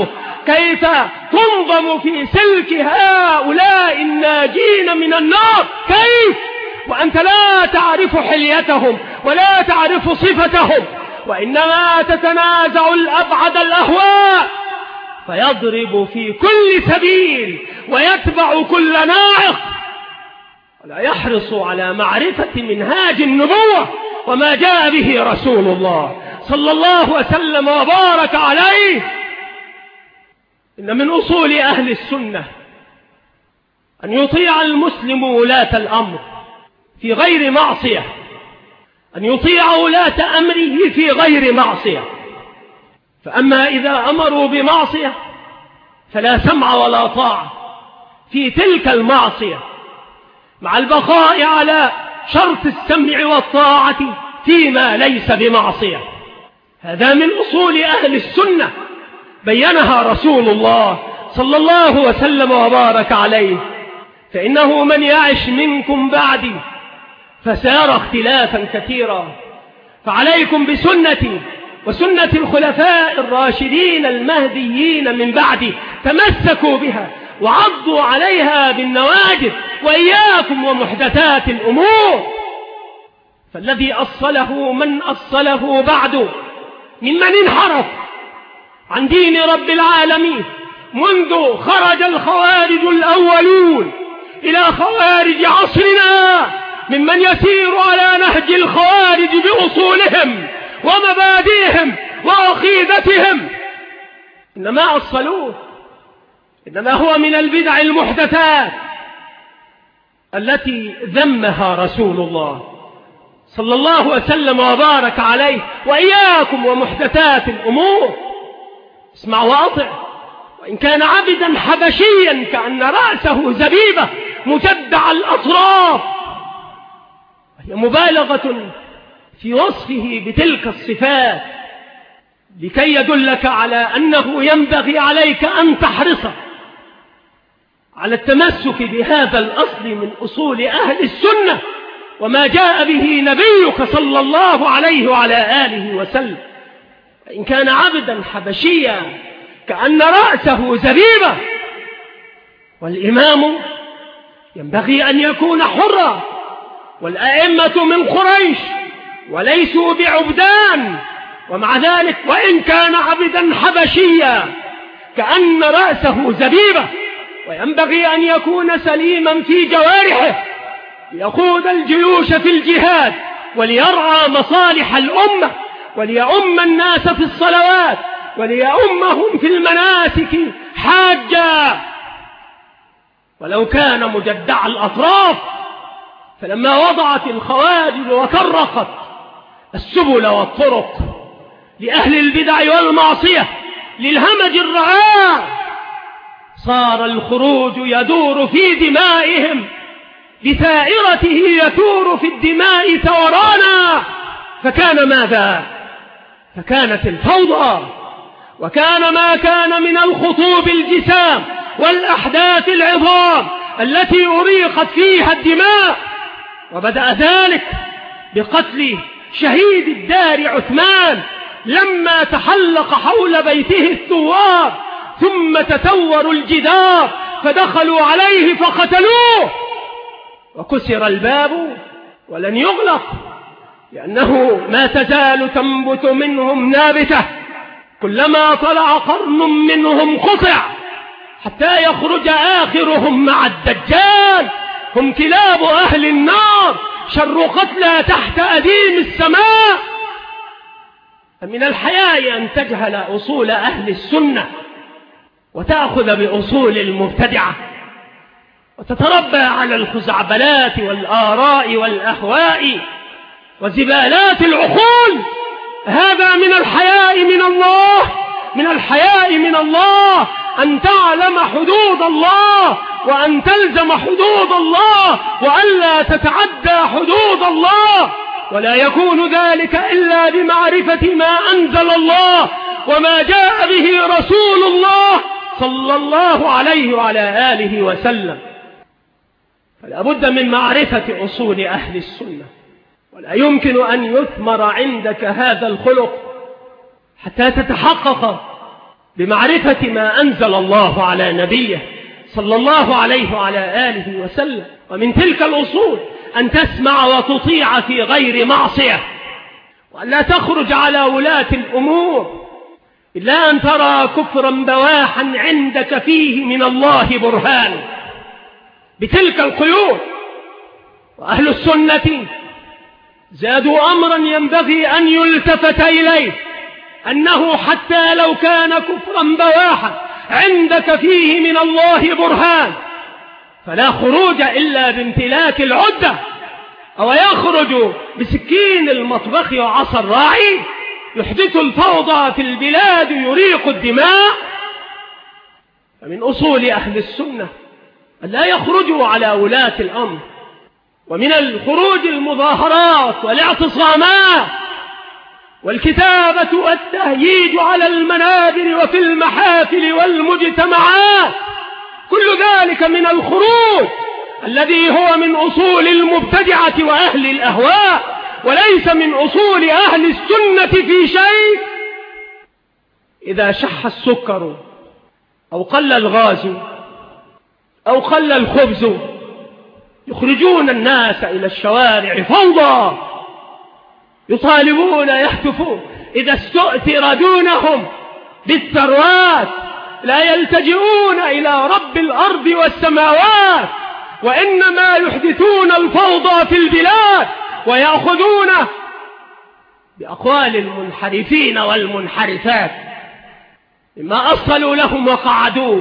كيف تنظم في سلك هؤلاء الناجين من النار؟ كيف وأنت لا تعرف حليتهم ولا تعرف صفتهم، وإنما تتنازع الأبعد الأهواء، فيضرب في كل سبيل ويتبع كل ناعق، ولا يحرص على معرفة منهاج النبوة وما جاء به رسول الله صلى الله وسلم وبارك عليه. إن من أصول أهل السنة أن يطيع المسلم ولاة الأمر في غير معصية، أن يطيع ولاة أمره في غير معصية. فأما إذا أمروا بمعصية فلا سمع ولا طاعة في تلك المعصية، مع البقاء على شرط السمع والطاعة فيما ليس بمعصية. هذا من أصول أهل السنة بينها رسول الله صلى الله وسلم وبارك عليه. فإنه من يعش منكم بعدي فسيرى اختلافا كثيرا، فعليكم بسنتي وسنة الخلفاء الراشدين المهديين من بعدي، تمسكوا بها وعضوا عليها بالنواجذ، وإياكم ومحدثات الأمور. فالذي أصله من أصله بعد ممن انحرف عن دين رب العالمين منذ خرج الخوارج الأولون إلى خوارج عصرنا، ممن يسير على نهج الخوارج بأصولهم ومبادئهم وعقيدتهم، إنما أصلوه إنما هو من البدع المحدثات التي ذمها رسول الله صلى الله وسلم وبارك عليه. وإياكم ومحدثات الأمور، اسمع وأطع، وإن كان عبدا حبشيا كأن رأسه زبيبة مجدع الأطراف، وهي مبالغة في وصفه بتلك الصفات لكي يدلك على أنه ينبغي عليك أن تحرص على التمسك بهذا الأصل من أصول أهل السنة وما جاء به نبيك صلى الله عليه وعلى آله وسلم. إن كان عبدا حبشيا كأن رأسه زبيبة، والإمام ينبغي أن يكون حرا، والأئمة من قريش وليسوا بعبدان، ومع ذلك وإن كان عبدا حبشيا كأن رأسه زبيبة، وينبغي أن يكون سليما في جوارحه ليقود الجيوش في الجهاد وليرعى مصالح الأمة وليؤم الناس في الصلوات وليؤمهم في المناسك حاجا. ولو كان مجدع الأطراف، فلما وضعت الخوارج وكرقت السبل والطرق لأهل البدع والمعصية للهمج الرعاع، صار الخروج يدور في دمائهم بثائرته يثور في الدماء ثورانا. فكان ماذا؟ فكانت الفوضى، وكان ما كان من الخطوب الجسام والأحداث العظام التي أريقت فيها الدماء. وبدأ ذلك بقتل شهيد الدار عثمان لما تحلق حول بيته الثوار، ثم تتوروا الجدار فدخلوا عليه فقتلوه، وكسر الباب ولن يغلق، لأنه ما تزال تنبت منهم نابتة، كلما طلع قرن منهم قطع حتى يخرج آخرهم مع الدجال. هم كلاب أهل النار، شر قتلى تحت أديم السماء. فمن الحياء أن تجهل أصول أهل السنة وتأخذ بأصول المبتدعة وتتربى على الخزعبلات والآراء والأهواء وزبالات العقول. هذا من الحياء من الله، من الحياء من الله أن تعلم حدود الله وأن تلزم حدود الله وألا تتعدى حدود الله، ولا يكون ذلك إلا بمعرفة ما أنزل الله وما جاء به رسول الله صلى الله عليه وعلى آله وسلم. فلا بد من معرفة أصول أهل السنة، ولا يمكن أن يثمر عندك هذا الخلق حتى تتحقق بمعرفة ما أنزل الله على نبيه صلى الله عليه وعلى آله وسلم. ومن تلك الأصول أن تسمع وتطيع في غير معصية، وأن لا تخرج على ولاة الأمور إلا أن ترى كفرا بواحا عندك فيه من الله برهان. بتلك القيود وأهل السنة زادوا أمرا ينبغي أن يلتفت إليه، أنه حتى لو كان كفرا بواحا عندك فيه من الله برهان فلا خروج إلا بامتلاك العدة، أو يخرج بسكين المطبخ وعصا الراعي يحدث الفوضى في البلاد يريق الدماء. فمن أصول أهل السنة أن لا يخرجوا على ولاة الأمر، ومن الخروج المظاهرات والاعتصامات والكتابة والتهييج على المنابر وفي المحافل والمجتمعات، كل ذلك من الخروج الذي هو من أصول المبتدعة وأهل الأهواء، وليس من أصول أهل السنة في شيء. إذا شح السكر أو قل الغاز أو قل الخبز يخرجون الناس إلى الشوارع فوضى، يطالبون يهتفون إذا استؤثر دونهم بالثروات لا يلتجئون إلى رب الأرض والسماوات، وإنما يحدثون الفوضى في البلاد ويأخذون بأقوال المنحرفين والمنحرفات مما أصلوا لهم وقعدوه،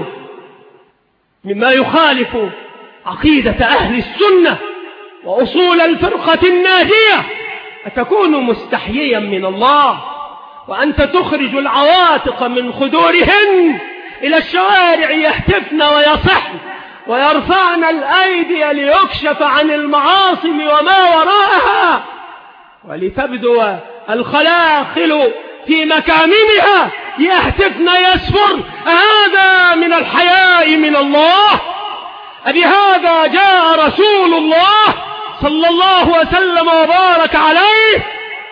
مما يخالف عقيدة أهل السنة وأصول الفرقة الناجية. أتكون مستحييا من الله وأنت تخرج العواتق من خدورهن إلى الشوارع يهتفن ويصحن ويرفعن الأيدي ليكشف عن المعاصم وما وراءها، ولتبدو الخلاخل في مكامنها يهتفن يسفر. هذا من الحياء من الله؟ أبهذا جاء رسول الله صلى الله وسلم وبارك عليه؟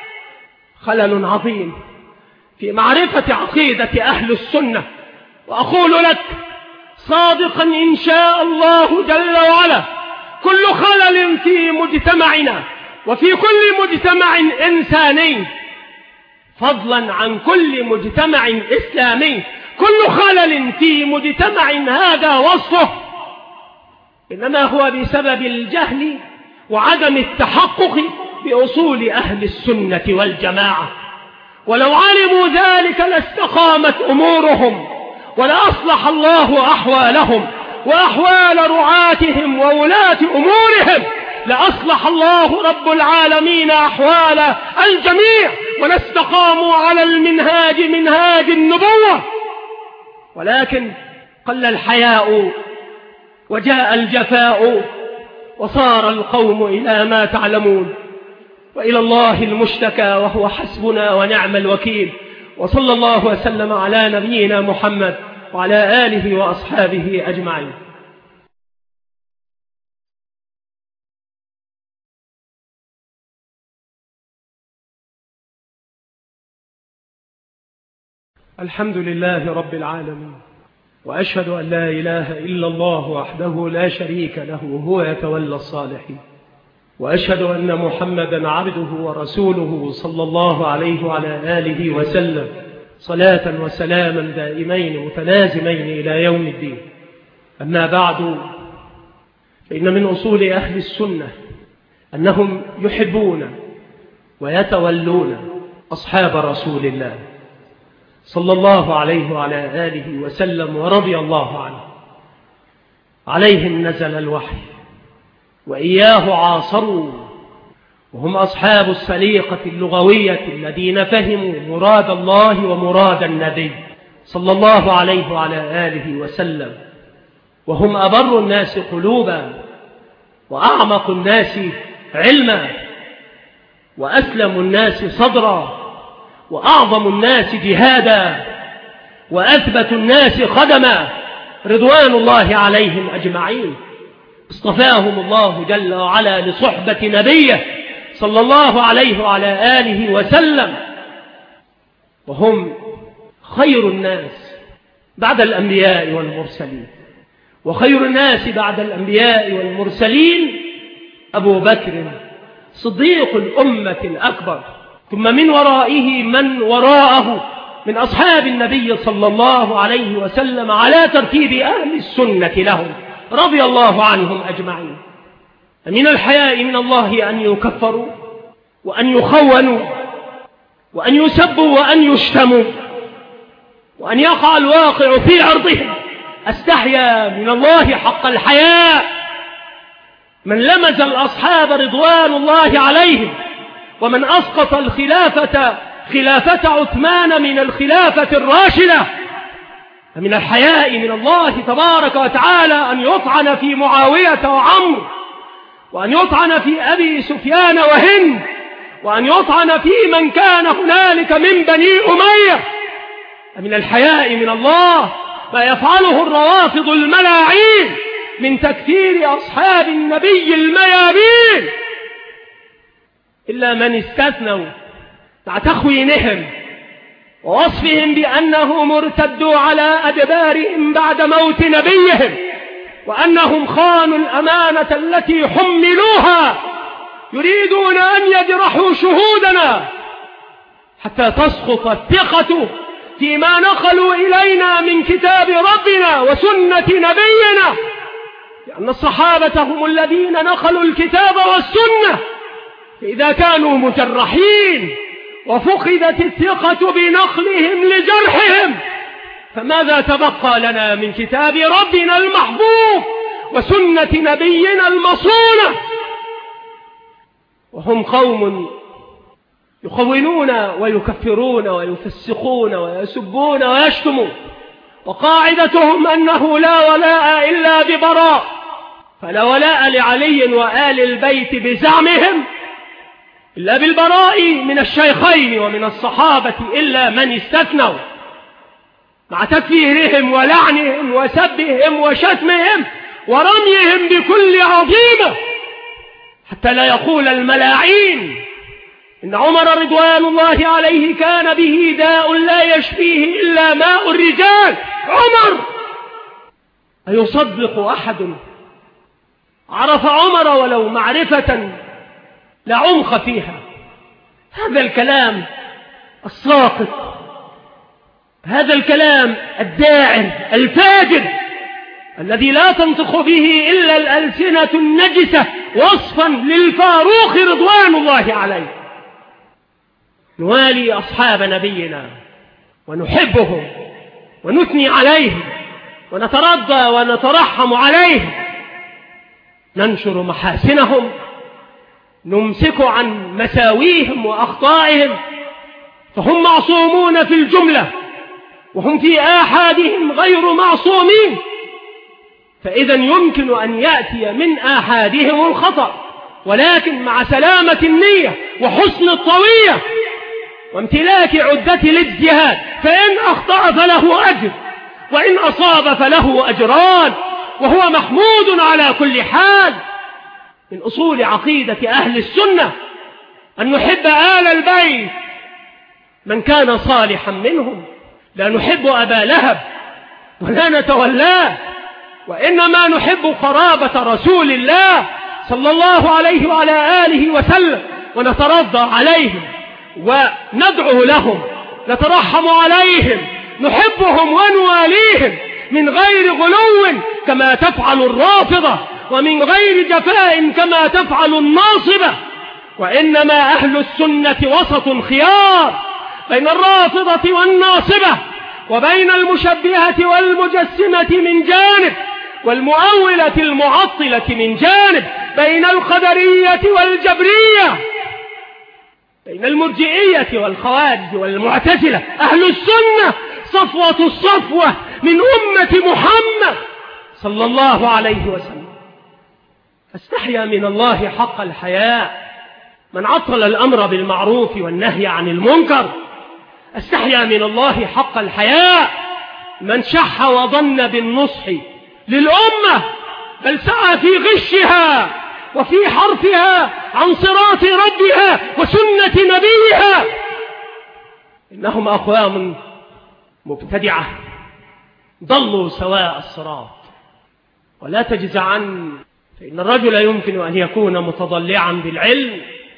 خلل عظيم في معرفة عقيدة أهل السنة. وأقول لك صادقا إن شاء الله جل وعلا، كل خلل في مجتمعنا وفي كل مجتمع إنساني، فضلا عن كل مجتمع إسلامي، كل خلل في مجتمع هذا وصفه إنما هو بسبب الجهل وعدم التحقق بأصول أهل السنة والجماعة. ولو علموا ذلك لاستقامت أمورهم ولأصلح الله أحوالهم وأحوال رعاتهم وولاة أمورهم، لأصلح الله رب العالمين أحوال الجميع ولاستقاموا على المنهاج منهاج النبوة. ولكن قل الحياء وجاء الجفاء وصار القوم إلى ما تعلمون، وإلى الله المشتكى وهو حسبنا ونعم الوكيل. وصلى الله وسلم على نبينا محمد وعلى آله وأصحابه أجمعين. الحمد لله رب العالمين، وأشهد أن لا إله إلا الله وحده لا شريك له وهو يتولى الصالحين، وأشهد أن محمدا عبده ورسوله صلى الله عليه وعلى آله وسلم، صلاة وسلاما دائمين متلازمين إلى يوم الدين. أما بعد، فإن من أصول أهل السنة أنهم يحبون ويتولون أصحاب رسول الله صلى الله عليه وعلى آله وسلم ورضي الله عنه. عليهم نزل الوحي وإياه عاصروا، وهم أصحاب السليقة اللغوية الذين فهموا مراد الله ومراد النبي صلى الله عليه وعلى آله وسلم، وهم أبر الناس قلوبا وأعمق الناس علما وأسلم الناس صدرا وأعظم الناس جهادا وأثبت الناس قدما، رضوان الله عليهم أجمعين. اصطفاهم الله جل وعلا لصحبة نبيه صلى الله عليه وعلى آله وسلم، وهم خير الناس بعد الأنبياء والمرسلين، وخير الناس بعد الأنبياء والمرسلين أبو بكر صديق الأمة الأكبر، ثم من ورائه من وراءه من أصحاب النبي صلى الله عليه وسلم على ترتيب أهل السنة لهم رضي الله عنهم أجمعين. من الحياء من الله أن يكفروا وأن يخونوا وأن يسبوا وأن يشتموا وأن يقع الواقع في عرضهم. أستحيا من الله حق الحياء من لمز الأصحاب رضوان الله عليهم، ومن أسقط خلافة عثمان من الخلافة الراشدة. فمن الحياء من الله تبارك وتعالى أن يطعن في معاوية وعمرو، وأن يطعن في أبي سفيان وهند، وأن يطعن في من كان هنالك من بني أمية. من الحياء من الله ما يفعله الروافض الملاعين من تكفير أصحاب النبي الميامين، إلا من استثنوا مع تخوينهم ووصفهم بأنهم ارتدوا على أدبارهم بعد موت نبيهم، وأنهم خانوا الأمانة التي حملوها، يريدون أن يجرحوا شهودنا حتى تسقط الثقة فيما نقلوا إلينا من كتاب ربنا وسنة نبينا، لأن الصحابة هم الذين نقلوا الكتاب والسنة. فإذا كانوا مجرحين وفقدت الثقة بنقلهم لجرحهم، فماذا تبقى لنا من كتاب ربنا المحبوب وسنة نبينا المصونة؟ وهم قوم يخونون ويكفرون ويفسقون ويسبون ويشتمون، وقاعدتهم أنه لا ولاء إلا ببراء، فلا ولاء لعلي وآل البيت بزعمهم إلا بالبراء من الشيخين ومن الصحابة إلا من استثنوا، مع تكفيرهم ولعنهم وسبهم وشتمهم ورميهم بكل عظيمة، حتى لا يقول الملاعين إن عمر رضوان الله عليه كان به داء لا يشفيه إلا ماء الرجال. عمر أيصدق أحد عرف عمر ولو معرفة لا عمق فيها؟ هذا الكلام الساقط، هذا الكلام الداعر الفاجر الذي لا تنطق به إلا الألسنة النجسة وصفا للفاروق رضوان الله عليه. نوالي أصحاب نبينا ونحبهم ونثني عليهم ونترضى ونترحم عليهم، ننشر محاسنهم، نمسك عن مساويهم وأخطائهم، فهم معصومون في الجملة وهم في آحادهم غير معصومين، فإذا يمكن أن يأتي من آحادهم الخطأ، ولكن مع سلامة النية وحسن الطوية وامتلاك عدة الاجتهاد، فإن أخطأ فله أجر وإن أصاب فله أجران، وهو محمود على كل حال. من أصول عقيدة أهل السنة أن نحب آل البيت من كان صالحا منهم، لا نحب أبا لهب ولا نتولاه، وإنما نحب قرابة رسول الله صلى الله عليه وعلى آله وسلم، ونترضى عليهم وندعو لهم، نترحم عليهم، نحبهم ونواليهم من غير غلو كما تفعل الرافضة، ومن غير جفاء كما تفعل الناصبة. وإنما أهل السنة وسط خيار بين الرافضة والناصبة، وبين المشبهة والمجسمة من جانب، والمؤولة المعطلة من جانب، بين القدرية والجبرية، بين المرجئية والخوارج والمعتزلة. أهل السنة صفوة الصفوة من أمة محمد صلى الله عليه وسلم. فاستحيا من الله حق الحياء من عطل الأمر بالمعروف والنهي عن المنكر، استحيا من الله حق الحياء من شح وظن بالنصح للأمة، بل سعى في غشها وفي حرفها عن صراط ربها وسنة نبيها. إنهم أقوام مبتدعة ضلوا سواء الصراط. ولا تجزعن، فإن الرجل يمكن أن يكون متضلعا بالعلم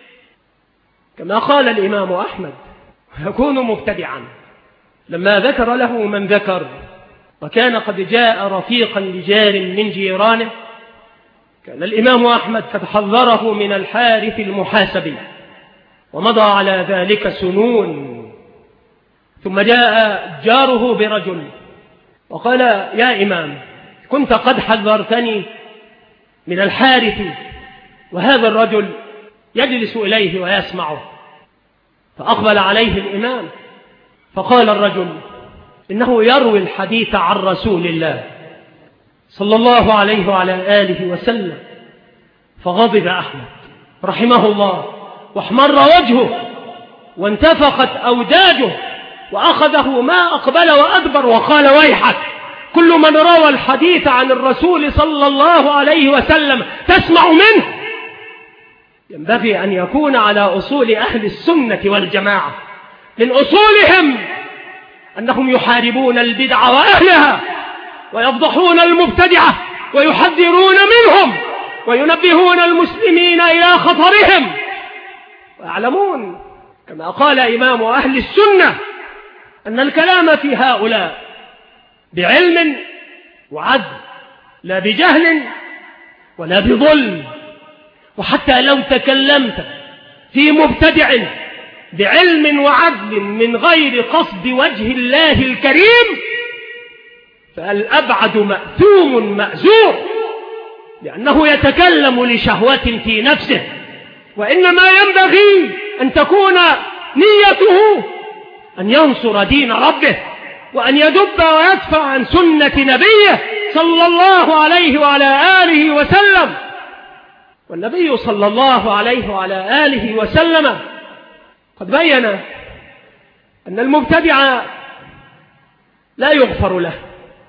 كما قال الإمام أحمد، يكون مبتدعا. لما ذكر له من ذكر وكان قد جاء رفيقا لجار من جيرانه، كان الإمام أحمد قد حذره من الحارث المحاسبي ومضى على ذلك سنون. ثم جاء جاره برجل وقال: يا إمام، كنت قد حذرتني من الحارث وهذا الرجل يجلس إليه ويسمعه. فأقبل عليه الإمام فقال الرجل: إنه يروي الحديث عن رسول الله صلى الله عليه وعلى آله وسلم. فغضب أحمد رحمه الله واحمر وجهه وانتفخت أوداجه وأخذه ما أقبل وأدبر وقال: ويحك، كل من روى الحديث عن الرسول صلى الله عليه وسلم تسمع منه. ينبغي أن يكون على أصول أهل السنة والجماعة. من أصولهم أنهم يحاربون البدع وأهلها ويفضحون المبتدعة ويحذرون منهم وينبهون المسلمين إلى خطرهم، ويعلمون كما قال إمام أهل السنة أن الكلام في هؤلاء بعلم وعدل، لا بجهل ولا بظلم. وحتى لو تكلمت في مبتدع بعلم وعدل من غير قصد وجه الله الكريم فالأبعد مأثوم مأزور، لأنه يتكلم لشهوة في نفسه، وإنما ينبغي أن تكون نيته أن ينصر دين ربه وأن يدب ويدفع عن سنة نبيه صلى الله عليه وعلى آله وسلم. والنبي صلى الله عليه وعلى آله وسلم قد بين أن المبتدع لا يغفر له،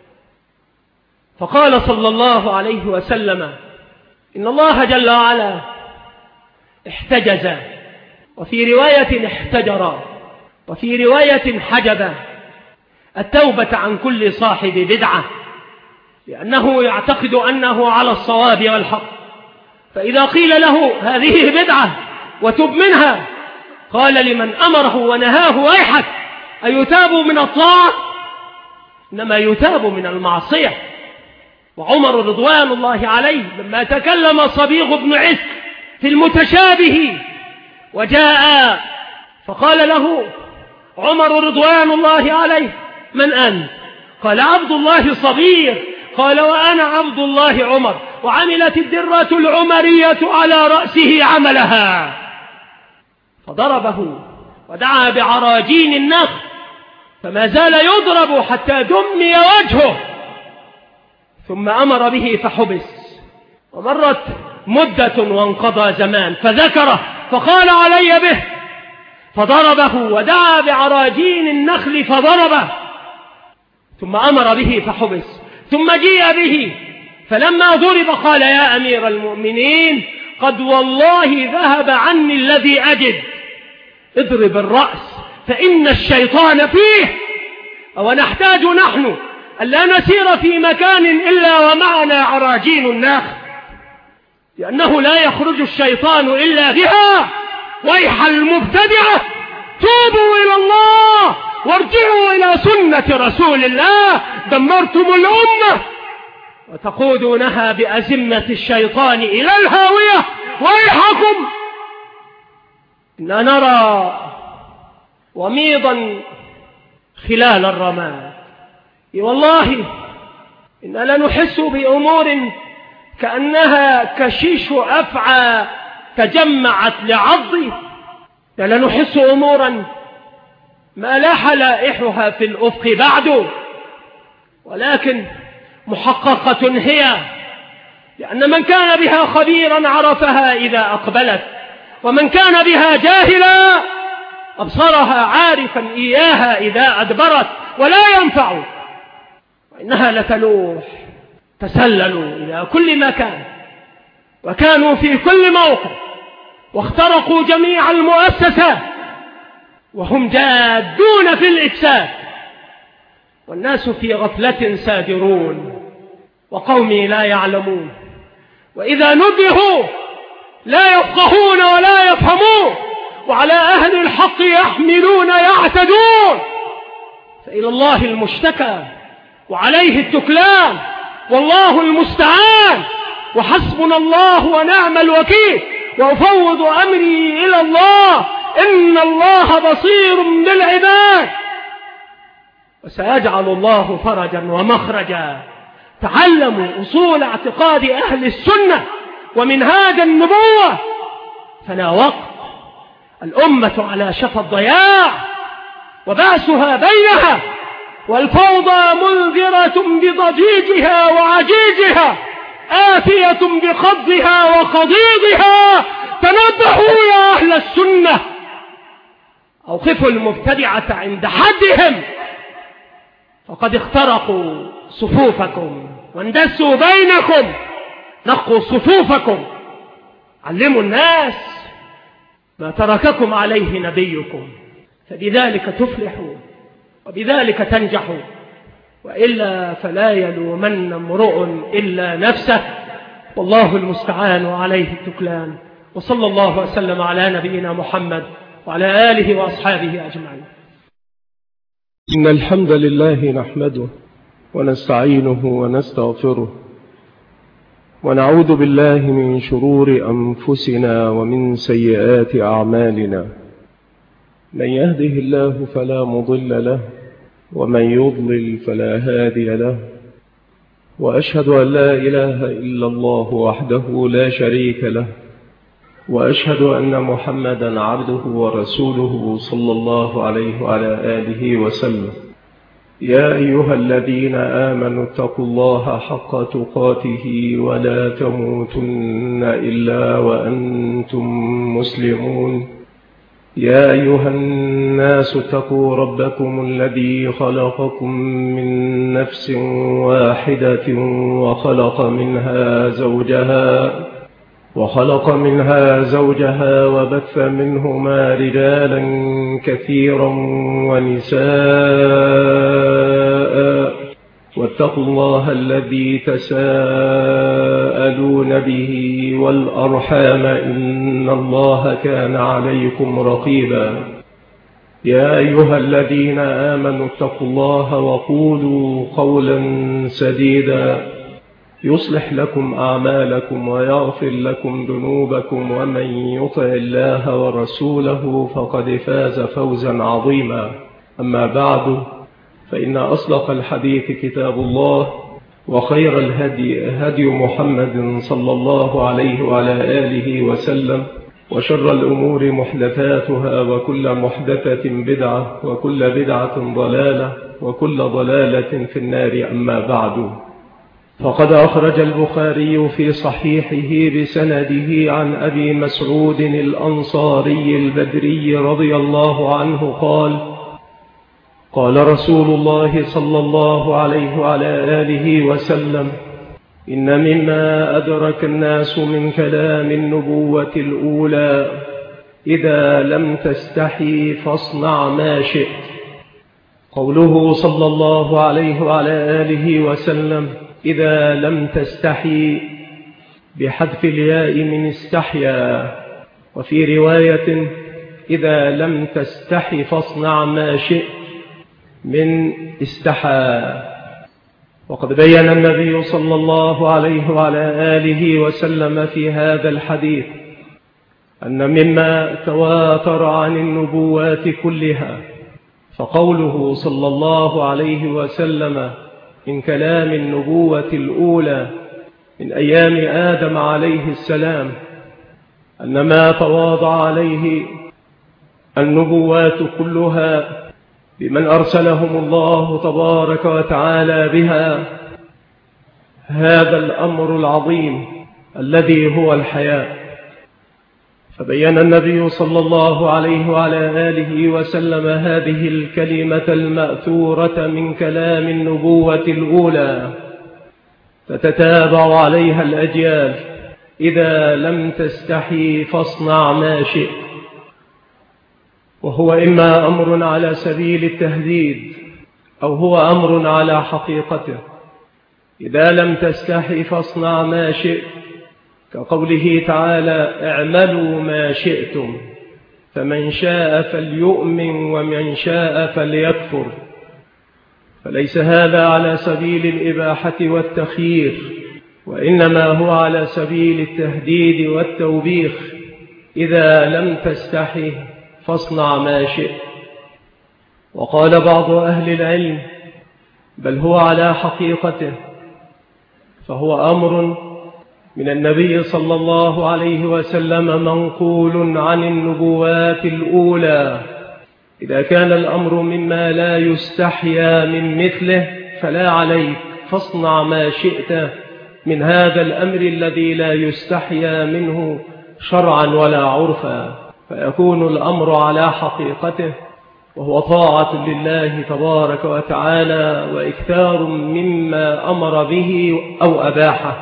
فقال صلى الله عليه وسلم: إن الله جل وعلا احتجز، وفي رواية احتجر، وفي رواية حجب التوبة عن كل صاحب بدعة، لأنه يعتقد أنه على الصواب والحق. فإذا قيل له هذه بدعة وتب منها قال لمن أمره ونهاه: ويحك، أيتاب من الطاعة؟ إنما يتاب من المعصية. وعمر رضوان الله عليه لما تكلم صبيغ بن عسك في المتشابه وجاء فقال له عمر رضوان الله عليه: من أنت؟ قال: عبد الله صبيغ. قال: وأنا عبد الله عمر. وعملت الدرة العمرية على رأسه عملها، فضربه ودعا بعراجين النخل، فما زال يضرب حتى دمي وجهه، ثم أمر به فحبس. ومرت مدة وانقضى زمان فذكره فقال: علي به، فضربه ودعا بعراجين النخل فضربه، ثم أمر به فحبس، ثم جيء به فلما ضرب قال: يا أمير المؤمنين، قد والله ذهب عني الذي أجد، اضرب الرأس فإن الشيطان فيه. أو نحتاج نحن ألا نسير في مكان إلا ومعنا عراجين النخل، لأنه لا يخرج الشيطان إلا بها. ويح المبتدعة، توبوا إلى الله وارجعوا إلى سنة رسول الله، دمرتم الأمة وتقودونها بأزمة الشيطان إلى الهاوية. ويحكم، إننا نرى وميضا خلال الرماد. والله إننا لنحس بأمور كأنها كشيش أفعى تجمعت لعضي، لنحس أمورا ما لاح لائحها في الأفق بعد، ولكن محققة هي، لأن من كان بها خبيرا عرفها إذا أقبلت، ومن كان بها جاهلا أبصرها عارفا إياها إذا أدبرت. ولا ينفع، وإنها لتلوح. تسللوا إلى كل مكان وكانوا في كل موقع واخترقوا جميع المؤسسات وهم جادون في الإفساد. والناس في غفلة سادرون وقومي لا يعلمون، وإذا نبهوا لا يفقهون ولا يفهمون، وعلى أهل الحق يحملون يعتدون. فإلى الله المشتكى وعليه التكلان، والله المستعان، وحسبنا الله ونعم الوكيل، وأفوض أمري إلى الله، إن الله بصير بالعباد، وسيجعل الله فرجا ومخرجا. تعلموا أصول اعتقاد أهل السنة ومنهاج النبوة، فلا وقت. الأمة على شفا الضياع وبأسها بينها، والفوضى منذرة بضجيجها وعجيجها، آتية بقضها وقضيضها. تنبهوا يا أهل السنة، أوقفوا المبتدعة عند حدهم، فقد اخترقوا صفوفكم واندسوا بينكم. نقوا صفوفكم، علموا الناس ما ترككم عليه نبيكم، فبذلك تفلحوا وبذلك تنجحوا، وإلا فلا يلومن امرؤ إلا نفسه، والله المستعان وعليه التكلان. وصلى الله وسلم على نبينا محمد وعلى آله وأصحابه أجمعين. إن الحمد لله نحمده ونستعينه ونستغفره، ونعوذ بالله من شرور أنفسنا ومن سيئات أعمالنا. من يهده الله فلا مضل له، ومن يضلل فلا هادي له، وأشهد أن لا إله إلا الله وحده لا شريك له، وأشهد أن محمدا عبده ورسوله صلى الله عليه وعلى آله وسلم. يا أيها الذين آمنوا اتقوا الله حق تقاته ولا تموتن إلا وأنتم مسلمون. يا أيها الناس اتقوا ربكم الذي خلقكم من نفس واحدة وخلق منها زوجها وبث منهما رجالا كثيرا ونساء، واتقوا الله الذي تساءلون به والأرحام، إن الله كان عليكم رقيبا. يا أيها الذين آمنوا اتقوا الله وقولوا قولا سديدا يصلح لكم أعمالكم ويغفر لكم ذنوبكم، ومن يطع الله ورسوله فقد فاز فوزا عظيما. أما بعد، فإن أصدق الحديث كتاب الله، وخير الهدي هدي محمد صلى الله عليه وعلى آله وسلم، وشر الأمور محدثاتها، وكل محدثة بدعة، وكل بدعة ضلالة، وكل ضلالة في النار. أما بعد، فقد أخرج البخاري في صحيحه بسنده عن أبي مسعود الأنصاري البدري رضي الله عنه قال: قال رسول الله صلى الله عليه وعلى آله وسلم: إن مما أدرك الناس من كلام النبوة الأولى: إذا لم تستحي فاصنع ما شئت. قوله صلى الله عليه وعلى آله وسلم: إذا لم تستحي، بحذف الياء من استحيا، وفي رواية: إذا لم تستحي فاصنع ما شئت، من استحى. وقد بين النبي صلى الله عليه وعلى آله وسلم في هذا الحديث أن مما تواتر عن النبوات كلها، فقوله صلى الله عليه وسلم: من كلام النبوة الأولى من أيام آدم عليه السلام، أن ما تواضع عليه النبوات كلها بمن أرسلهم الله تبارك وتعالى بها هذا الأمر العظيم الذي هو الحياة. فبين النبي صلى الله عليه وعلى آله وسلم هذه الكلمة المأثورة من كلام النبوة الأولى، تتتابع عليها الأجيال: إذا لم تستحي فاصنع ما شئت. وهو إما أمر على سبيل التهديد أو هو أمر على حقيقته. إذا لم تستحي فاصنع ما شئت، كقوله تعالى: اعملوا ما شئتم، فمن شاء فليؤمن ومن شاء فليكفر. فليس هذا على سبيل الإباحة والتخيير، وإنما هو على سبيل التهديد والتوبيخ. إذا لم تستحي فاصنع ما شئت. وقال بعض أهل العلم: بل هو على حقيقته، فهو أمر من النبي صلى الله عليه وسلم منقول عن النبوات الأولى. إذا كان الأمر مما لا يستحيا من مثله فلا عليك، فاصنع ما شئت من هذا الأمر الذي لا يستحيا منه شرعا ولا عرفا، فيكون الأمر على حقيقته، وهو طاعة لله تبارك وتعالى وإكثار مما أمر به أو أباحه،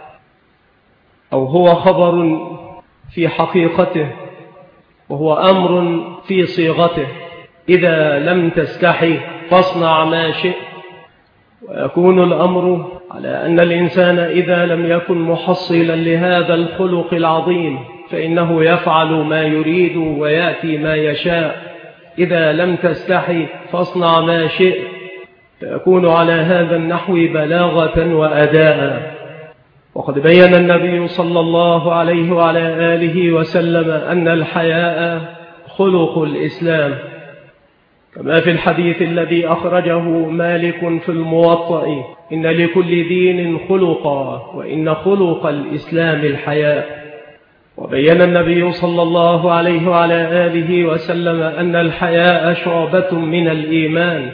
أو هو خبر في حقيقته وهو أمر في صيغته. إذا لم تستحي فاصنع ما شئت. ويكون الأمر على أن الإنسان إذا لم يكن محصلا لهذا الخلق العظيم فإنه يفعل ما يريد ويأتي ما يشاء. إذا لم تستحي فاصنع ما شئت، فيكون على هذا النحو بلاغة وأداء. وقد بين النبي صلى الله عليه وعلى آله وسلم أن الحياء خلق الإسلام، كما في الحديث الذي أخرجه مالك في الموطأ: إن لكل دين خلقا، وإن خلق الإسلام الحياء. وبين النبي صلى الله عليه وعلى آله وسلم أن الحياء شعبة من الإيمان.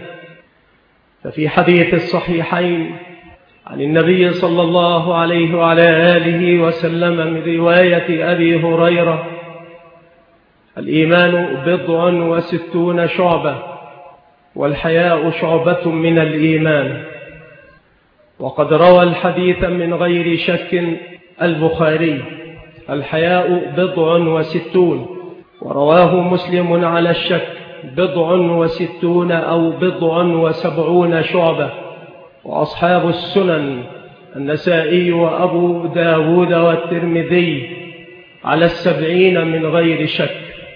ففي حديث الصحيحين عن النبي صلى الله عليه وعلى آله وسلم من رواية أبي هريرة: الإيمان 60 شعبة، والحياء شعبة من الإيمان. وقد روى الحديث من غير شك البخاري: الحياء 60، ورواه مسلم على الشك 60 أو 70 شعبة. وأصحاب السنن النسائي وأبو داود والترمذي على 70 من غير شك.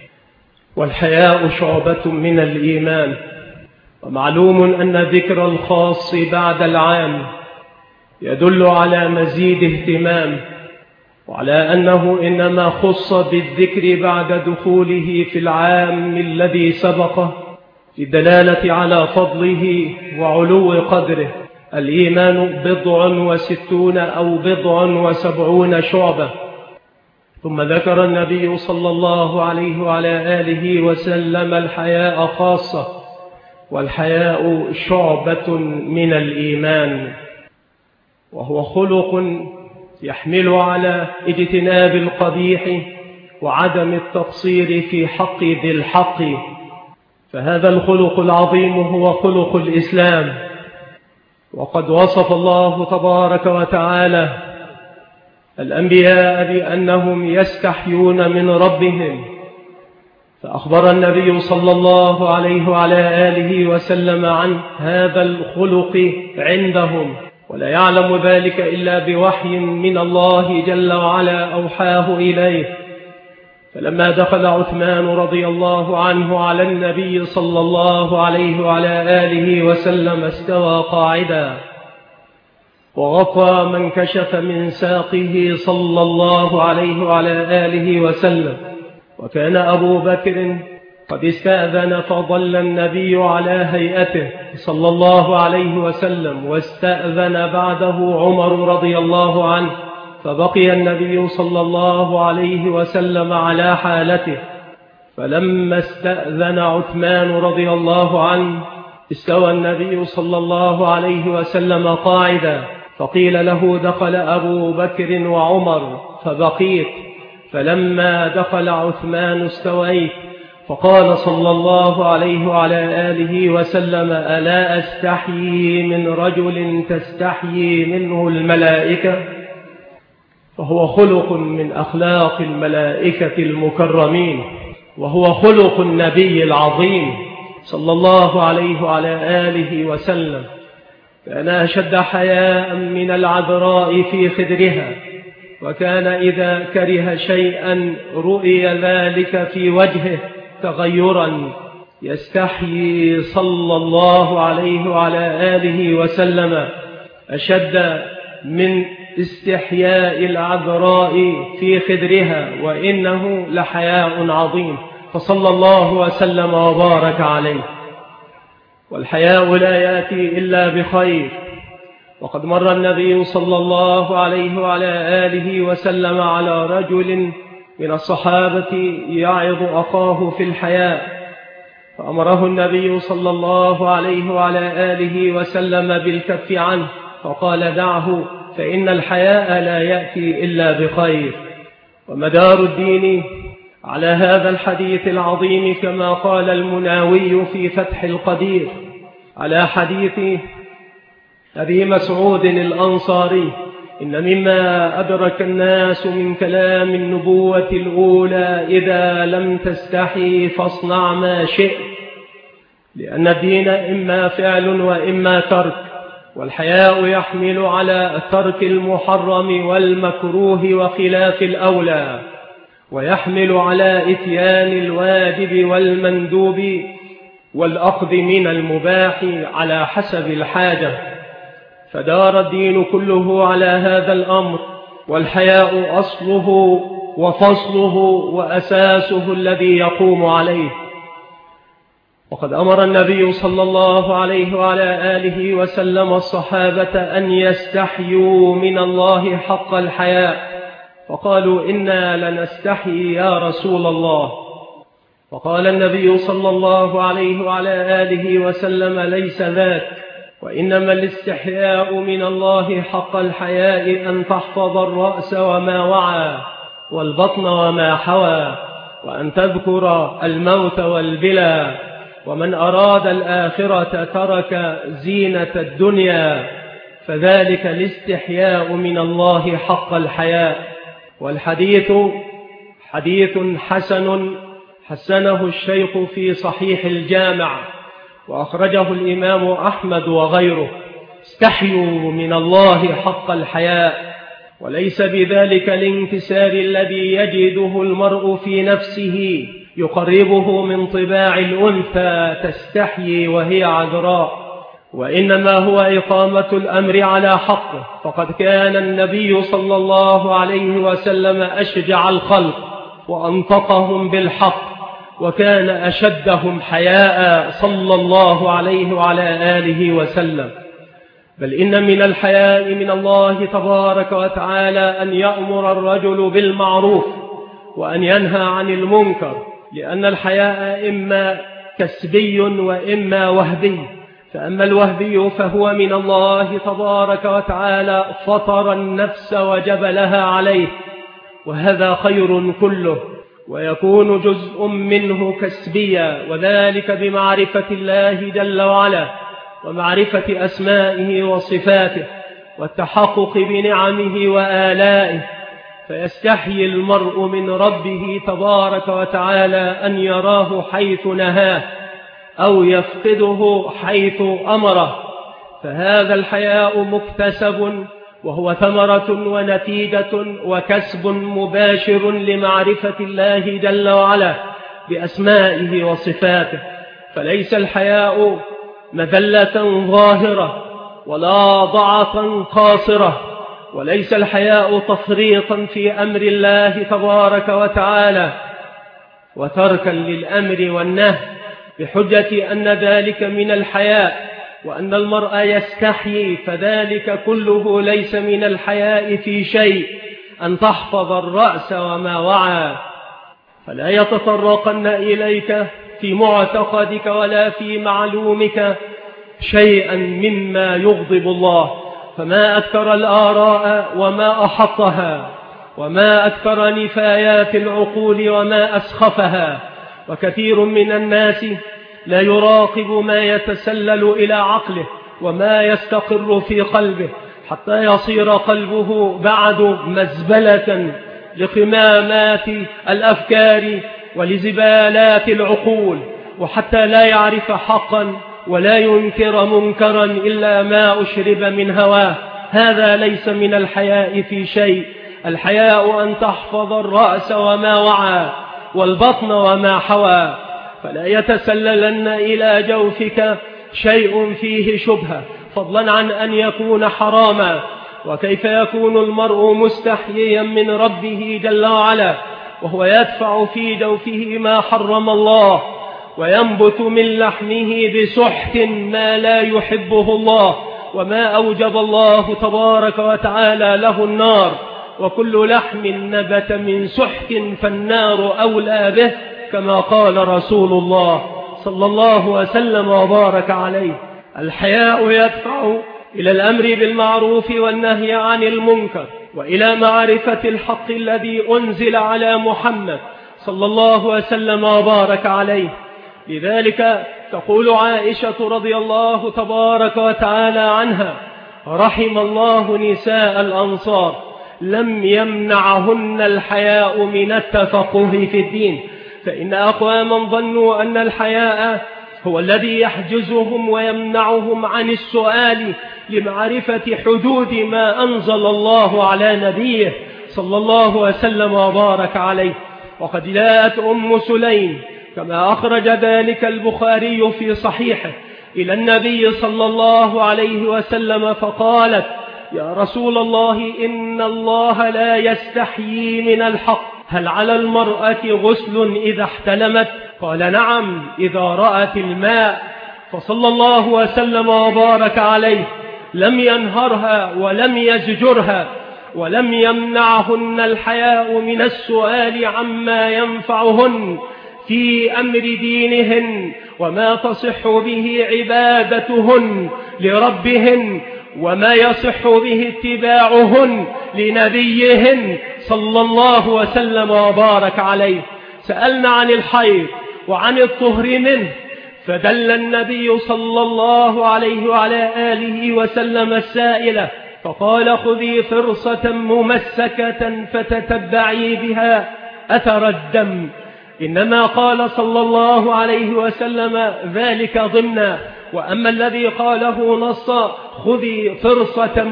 والحياء شعبة من الإيمان. ومعلوم أن ذكر الخاص بعد العام يدل على مزيد اهتمام، وعلى أنه إنما خص بالذكر بعد دخوله في العام الذي سبقه للدلالة على فضله وعلو قدره. الإيمان 60 أو 70 شعبة. ثم ذكر النبي صلى الله عليه وعلى آله وسلم الحياء خاصة، والحياء شعبة من الإيمان، وهو خلق يحمل على اجتناب القبيح وعدم التقصير في حق ذي الحق. فهذا الخلق العظيم هو خلق الإسلام. وقد وصف الله تبارك وتعالى الأنبياء بأنهم يستحيون من ربهم، فأخبر النبي صلى الله عليه وعلى آله وسلم عن هذا الخلق عندهم، ولا يعلم ذلك إلا بوحي من الله جل وعلا أوحاه إليه. فلما دخل عثمان رضي الله عنه على النبي صلى الله عليه وعلى آله وسلم استوى قاعدا وغطى من كشف من ساقه صلى الله عليه وعلى آله وسلم. وكان أبو بكر قد استأذن فظل النبي على هيئته صلى الله عليه وسلم، واستأذن بعده عمر رضي الله عنه، فبقي النبي صلى الله عليه وسلم على حالته. فلما استأذن عثمان رضي الله عنه استوى النبي صلى الله عليه وسلم قاعدا، فقيل له: دخل أبو بكر وعمر فبقيت. فلما دخل عثمان استويت. فقال صلى الله عليه وعلى آله وسلم: ألا أستحيي من رجل تستحيي منه الملائكة؟ فهو خلق من أخلاق الملائكة المكرمين، وهو خلق النبي العظيم صلى الله عليه وعلى آله وسلم كان أشد حياء من العذراء في خدرها، وكان إذا كره شيئا رؤي ذلك في وجهه تغيرا، يستحيي صلى الله عليه وعلى آله وسلم أشد من استحياء العذراء في خدرها، وإنه لحياء عظيم، فصلى الله وسلم وبارك عليه. والحياء لا يأتي إلا بخير، وقد مر النبي صلى الله عليه وعلى آله وسلم على رجل من الصحابة يعظ أخاه في الحياء، فأمره النبي صلى الله عليه وعلى آله وسلم بالكف عنه، فقال دعه فإن الحياء لا يأتي إلا بخير. ومدار الدين على هذا الحديث العظيم كما قال المناوي في فتح القدير على حديث أبي مسعود الأنصاري: إن مما أدرك الناس من كلام النبوة الأولى إذا لم تستحي فاصنع ما شئت، لأن الدين إما فعل وإما ترك، والحياء يحمل على ترك المحرم والمكروه وخلاف الأولى، ويحمل على إتيان الواجب والمندوب والأخذ من المباح على حسب الحاجة، فدار الدين كله على هذا الأمر، والحياء أصله وفصله وأساسه الذي يقوم عليه. وقد أمر النبي صلى الله عليه وعلى آله وسلم الصحابة أن يستحيوا من الله حق الحياء، فقالوا إنا لنستحي يا رسول الله، فقال النبي صلى الله عليه وعلى آله وسلم ليس ذاك، وإنما الاستحياء من الله حق الحياء أن تحفظ الرأس وما وعى والبطن وما حوى، وأن تذكر الموت والبلى، ومن أراد الآخرة ترك زينة الدنيا، فذلك الاستحياء من الله حق الحياء. والحديث حديث حسنه الشيخ في صحيح الجامع، وأخرجه الإمام أحمد وغيره: استحيوا من الله حق الحياء، وليس بذلك الانكسار الذي يجده المرء في نفسه يقربه من طباع الأنثى تستحيي وهي عذراء، وإنما هو إقامة الأمر على حقه، فقد كان النبي صلى الله عليه وسلم أشجع الخلق وأنطقهم بالحق، وكان أشدهم حياء صلى الله عليه وعلى آله وسلم. بل إن من الحياء من الله تبارك وتعالى أن يأمر الرجل بالمعروف وأن ينهى عن المنكر، لأن الحياء إما كسبي وإما وهبي، فأما الوهبي فهو من الله تبارك وتعالى فطر النفس وجبلها عليه، وهذا خير كله، ويكون جزء منه كسبيا، وذلك بمعرفة الله جل وعلا ومعرفة أسمائه وصفاته والتحقق بنعمه وآلائه، فيستحيي المرء من ربه تبارك وتعالى أن يراه حيث نهاه أو يفقده حيث أمره، فهذا الحياء مكتسب، وهو ثمرة ونتيجة وكسب مباشر لمعرفة الله جل وعلا بأسمائه وصفاته، فليس الحياء مذلة ظاهرة ولا ضعفا قاصرة، وليس الحياء تفريطا في أمر الله تبارك وتعالى وتركا للأمر والنهي بحجة أن ذلك من الحياء، وأن المرء يستحيي، فذلك كله ليس من الحياء في شيء، أن تحفظ الرأس وما وعى، فلا يتطرقن إليك في معتقدك ولا في معلومك شيئا مما يغضب الله، فما أكثر الآراء وما أحطها، وما أكثر نفايات العقول وما أسخفها، وكثير من الناس لا يراقب ما يتسلل إلى عقله وما يستقر في قلبه، حتى يصير قلبه بعد مزبلة لخمامات الأفكار ولزبالات العقول، وحتى لا يعرف حقا ولا ينكر منكرا إلا ما أشرب من هواه. هذا ليس من الحياء في شيء. الحياء أن تحفظ الرأس وما وعى والبطن وما حوى، فلا يتسللن إلى جوفك شيء فيه شبهة، فضلا عن أن يكون حراما. وكيف يكون المرء مستحييا من ربه جل وعلا وهو يدفع في جوفه ما حرم الله، وينبت من لحمه بسحت ما لا يحبه الله وما أوجب الله تبارك وتعالى له النار، وكل لحم نبت من سحت فالنار أولى به، كما قال رسول الله صلى الله وسلم وبارك عليه. الحياء يدفع إلى الأمر بالمعروف والنهي عن المنكر، وإلى معرفة الحق الذي أنزل على محمد صلى الله وسلم وبارك عليه. لذلك تقول عائشة رضي الله تبارك وتعالى عنها: رحم الله نساء الأنصار لم يمنعهن الحياء من التفقه في الدين، فإن أقواما ظنوا أن الحياء هو الذي يحجزهم ويمنعهم عن السؤال لمعرفة حدود ما أنزل الله على نبيه صلى الله وسلم وبارك عليه. وقد جاءت أم سليم كما أخرج ذلك البخاري في صحيحه إلى النبي صلى الله عليه وسلم فقالت: يا رسول الله، إن الله لا يستحيي من الحق، هل على المرأة غسل إذا احتلمت؟ قال: نعم، إذا رأت الماء. فصلى الله وسلم وبارك عليه لم ينهرها ولم يزجرها، ولم يمنعهن الحياء من السؤال عما ينفعهن في أمر دينهن وما تصح به عبادتهن لربهن وما يصح به اتباعهن لنبيهن صلى الله وسلم وبارك عليه. سألنا عن الحيض وعن الطهر منه، فدل النبي صلى الله عليه وعلى آله وسلم السائلة فقال: خذي فرصة ممسكة فتتبعي بها أثر الدم. إنما قال صلى الله عليه وسلم ذلك ضمنا، وأما الذي قاله نصا: خذي فرصة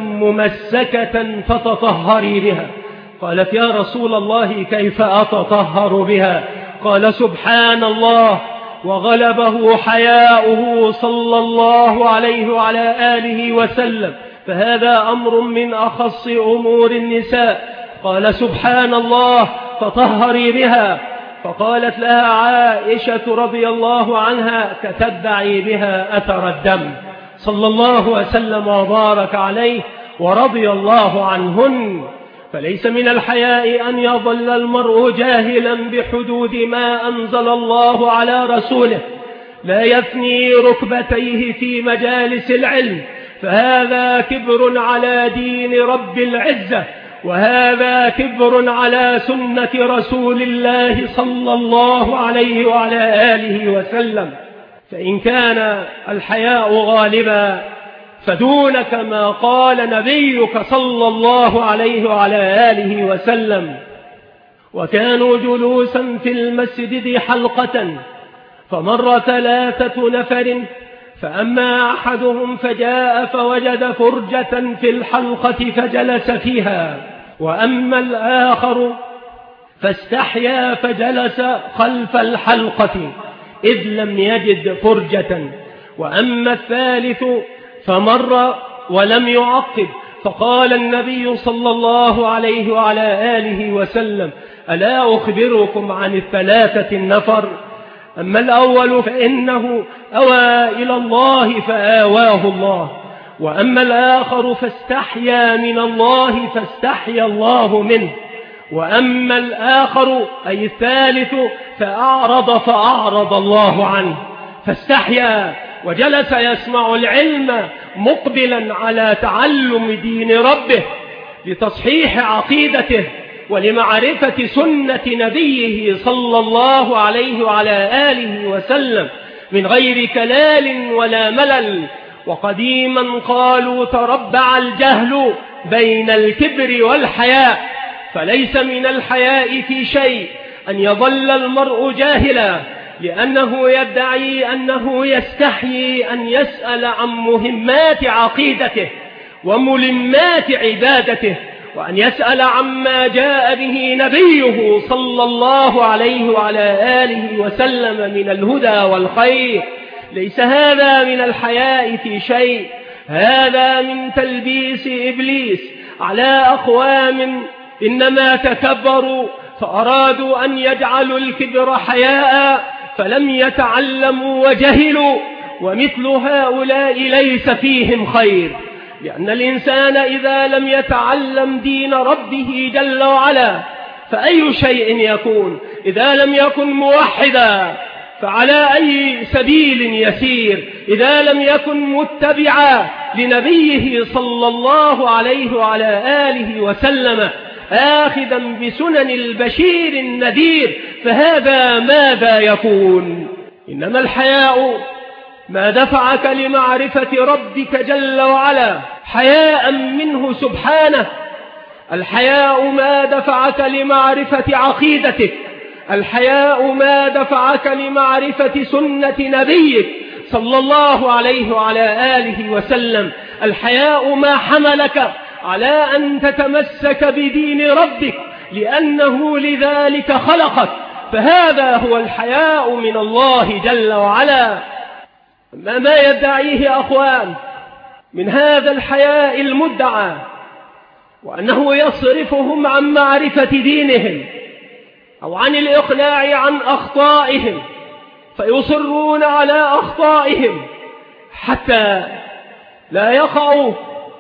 ممسكة فتطهري بها. قالت: يا رسول الله، كيف أتطهر بها؟ قال: سبحان الله، وغلبه حياؤه صلى الله عليه وعلى آله وسلم، فهذا أمر من أخص أمور النساء. قال: سبحان الله، فطهري بها. فقالت لها عائشة رضي الله عنها: تتبعي بها أثر الدم. صلى الله وسلم وبارك عليه ورضي الله عنهن. فليس من الحياء أن يظل المرء جاهلا بحدود ما أنزل الله على رسوله، لا يثني ركبتيه في مجالس العلم، فهذا كبر على دين رب العزة، وهذا كبر على سنة رسول الله صلى الله عليه وعلى آله وسلم. فإن كان الحياء غالبا فدونك ما قال نبيك صلى الله عليه وعلى آله وسلم: وكانوا جلوسا في المسجد حلقة، فمر 3 نفر، فأما أحدهم فجاء فوجد فرجة في الحلقة فجلس فيها، وأما الآخر فاستحيا فجلس خلف الحلقة إذ لم يجد فرجة، وأما الثالث فمر ولم يعقب، فقال النبي صلى الله عليه وعلى آله وسلم: ألا أخبركم عن 3 النفر؟ أما الأول فإنه أوى إلى الله فآواه الله، وأما الآخر فاستحيا من الله فاستحيا الله منه، وأما الآخر أي الثالث فأعرض فأعرض الله عنه، فاستحيا وجلس يسمع العلم مقبلا على تعلم دين ربه لتصحيح عقيدته ولمعرفة سنة نبيه صلى الله عليه وعلى آله وسلم من غير كلال ولا ملل. وقديما قالوا: تربع الجهل بين الكبر والحياء، فليس من الحياء في شيء أن يظل المرء جاهلا لأنه يدعي أنه يستحيي أن يسأل عن مهمات عقيدته وملمات عبادته، وأن يسأل عما جاء به نبيه صلى الله عليه وعلى آله وسلم من الهدى والخير. ليس هذا من الحياء في شيء، هذا من تلبيس إبليس على أقوام إنما تكبروا فأرادوا أن يجعلوا الكبر حياء فلم يتعلموا وجهلوا، ومثل هؤلاء ليس فيهم خير، لأن الإنسان إذا لم يتعلم دين ربه جل وعلا فأي شيء يكون؟ إذا لم يكن موحدا فعلى أي سبيل يسير؟ إذا لم يكن متبعا لنبيه صلى الله عليه وعلى آله وسلم آخذا بسنن البشير النذير، فهذا ماذا يكون؟ إنما الحياء ما دفعك لمعرفة ربك جل وعلا حياء منه سبحانه، الحياء ما دفعك لمعرفة عقيدتك، الحياء ما دفعك لمعرفة سنة نبيك صلى الله عليه وعلى آله وسلم، الحياء ما حملك على أن تتمسك بدين ربك لأنه لذلك خلقك، فهذا هو الحياء من الله جل وعلا. أما ما يدعيه أخوان من هذا الحياء المدعى وأنه يصرفهم عن معرفة دينهم أو عن الإقلاع عن أخطائهم، فيصرون على أخطائهم حتى لا يقعوا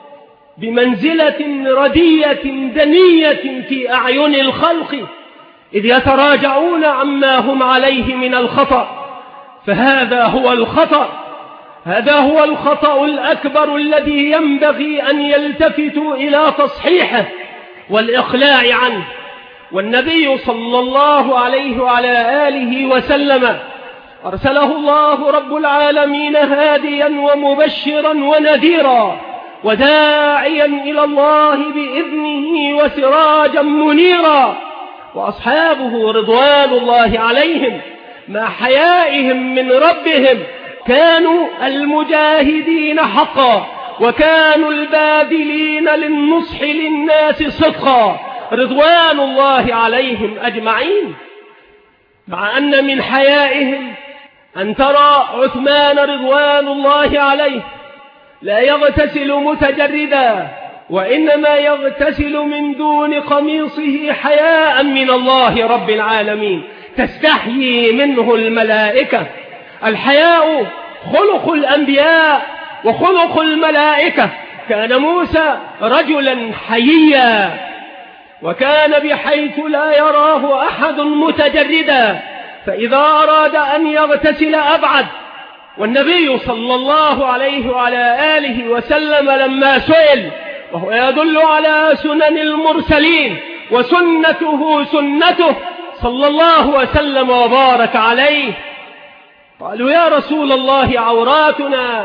بمنزلة ردية دنية في أعين الخلق إذ يتراجعون عما هم عليه من الخطأ، فهذا هو الخطأ، هذا هو الخطأ الأكبر الذي ينبغي أن يلتفتوا إلى تصحيحه والإقلاع عنه. والنبي صلى الله عليه وعلى آله وسلم أرسله الله رب العالمين هاديا ومبشرا ونذيرا وداعيا إلى الله بإذنه وسراجا منيرا، وأصحابه رضوان الله عليهم مع حيائهم من ربهم كانوا المجاهدين حقا، وكانوا الباذلين للنصح للناس صدقا رضوان الله عليهم أجمعين. مع أن من حيائهم أن ترى عثمان رضوان الله عليه لا يغتسل متجردا، وإنما يغتسل من دون قميصه حياء من الله رب العالمين تستحيي منه الملائكة. الحياء خلق الأنبياء وخلق الملائكة. كان موسى رجلا حييا، وكان بحيث لا يراه أحد متجردا، فإذا أراد أن يغتسل أبعد. والنبي صلى الله عليه وعلى آله وسلم لما سئل، وهو يدل على سنن المرسلين وسنته سنته صلى الله وسلم وبارك عليه، قالوا يا رسول الله عوراتنا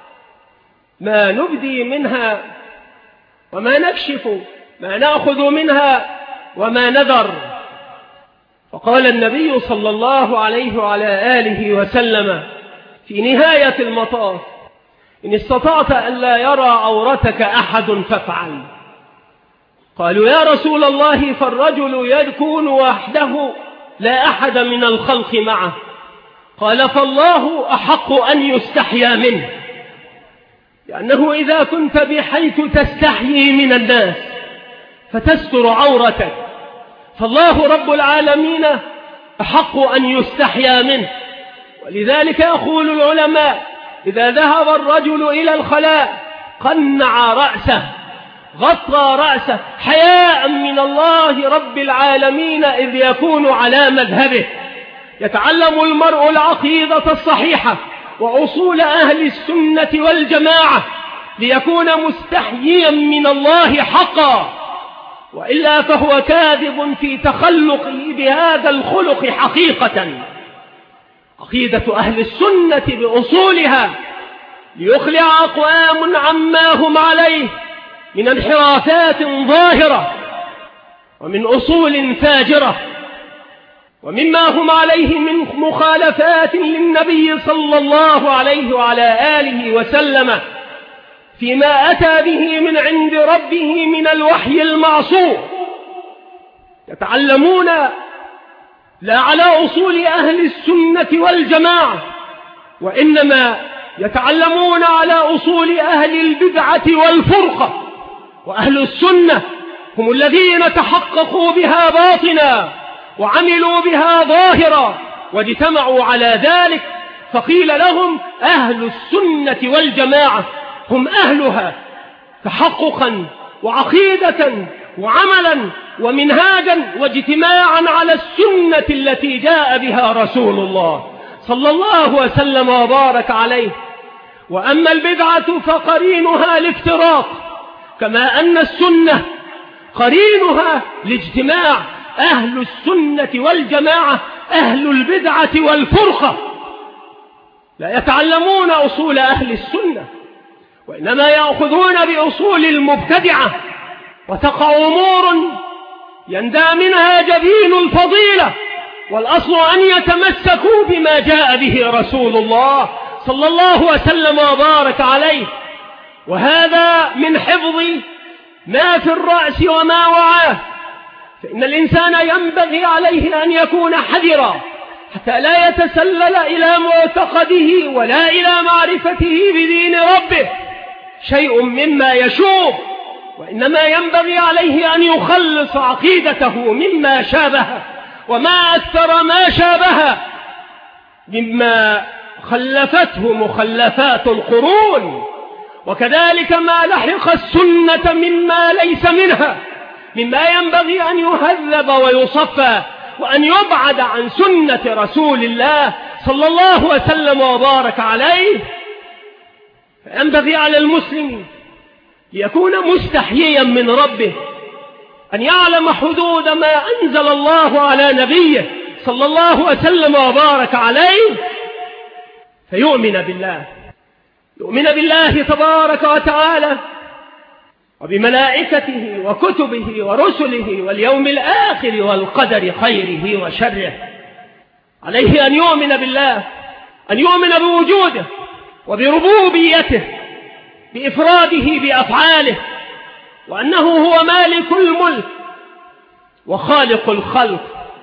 ما نبدي منها وما نكشف، ما نأخذ منها وما نذر. فقال النبي صلى الله عليه وعلى آله وسلم في نهاية المطاف: إن استطعت أن لا يرى عورتك أحد فافعل. قالوا يا رسول الله فالرجل يكون وحده لا أحد من الخلق معه. قال فالله أحق أن يستحيا منه، لأنه إذا كنت بحيث تستحيي من الناس فتستر عورتك، فالله رب العالمين أحق أن يستحيا منه. ولذلك يقول العلماء: إذا ذهب الرجل إلى الخلاء قنع رأسه، غطى رأسه حياء من الله رب العالمين إذ يكون على مذهبه. يتعلم المرء العقيدة الصحيحة وأصول أهل السنة والجماعة ليكون مستحييا من الله حقا، وإلا فهو كاذب في تخلقه بهذا الخلق حقيقة. عقيدة أهل السنة بأصولها ليخلع أقوام عما هم عليه من انحرافات ظاهرة ومن أصول فاجرة. ومما هم عليه من مخالفات للنبي صلى الله عليه وعلى آله وسلم فيما أتى به من عند ربه من الوحي المعصوم. يتعلمون لا على أصول أهل السنة والجماعة، وإنما يتعلمون على أصول أهل البدعة والفرقة. وأهل السنة هم الذين تحققوا بها باطنا وعملوا بها ظاهرا واجتمعوا على ذلك، فقيل لهم أهل السنة والجماعة. هم أهلها تحققا وعقيدة وعملا ومنهاجا واجتماعا على السنة التي جاء بها رسول الله صلى الله وسلم وبارك عليه. وأما البدعة فقرينها الافتراق، كما أن السنة قرينها الاجتماع. أهل السنة والجماعة أهل البدعة والفرقة لا يتعلمون أصول أهل السنة، وإنما يأخذون بأصول المبتدعة، وتقع أمور يندى منها جبين الفضيلة، والأصل أن يتمسكوا بما جاء به رسول الله صلى الله وسلم وبارك عليه. وهذا من حفظ ما في الرأس وما وعاه، فإن الإنسان ينبغي عليه أن يكون حذرا حتى لا يتسلل إلى معتقده ولا إلى معرفته بدين ربه شيء مما يشوب، وإنما ينبغي عليه أن يخلص عقيدته مما شابه، وما أكثر ما شابه مما خلفته مخلفات القرون، وكذلك ما لحق السنة مما ليس منها، مما ينبغي أن يهذب ويصفى وأن يبعد عن سنة رسول الله صلى الله وسلم وبارك عليه. فينبغي على المسلم ليكون مستحييا من ربه أن يعلم حدود ما أنزل الله على نبيه صلى الله وسلم وبارك عليه، فيؤمن بالله، يؤمن بالله تبارك وتعالى وبملائكته وكتبه ورسله واليوم الآخر والقدر خيره وشره. عليه أن يؤمن بالله، أن يؤمن بوجوده وبربوبيته، بإفراده بأفعاله، وأنه هو مالك الملك وخالق الخلق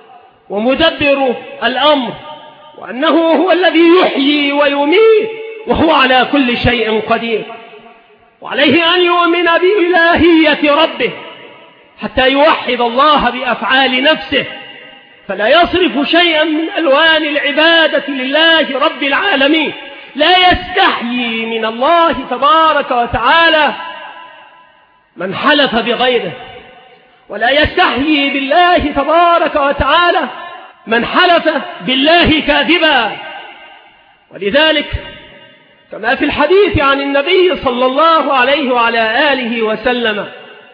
ومدبر الأمر، وأنه هو الذي يحيي ويميت وهو على كل شيء قدير. وعليه أن يؤمن بإلهية ربه حتى يوحد الله بأفعال نفسه، فلا يصرف شيئا من ألوان العبادة لله رب العالمين، لا يستحيي من الله تبارك وتعالى من حلف بغيره، ولا يستحيي بالله تبارك وتعالى من حلف بالله كاذبا. ولذلك كما في الحديث عن النبي صلى الله عليه وعلى آله وسلم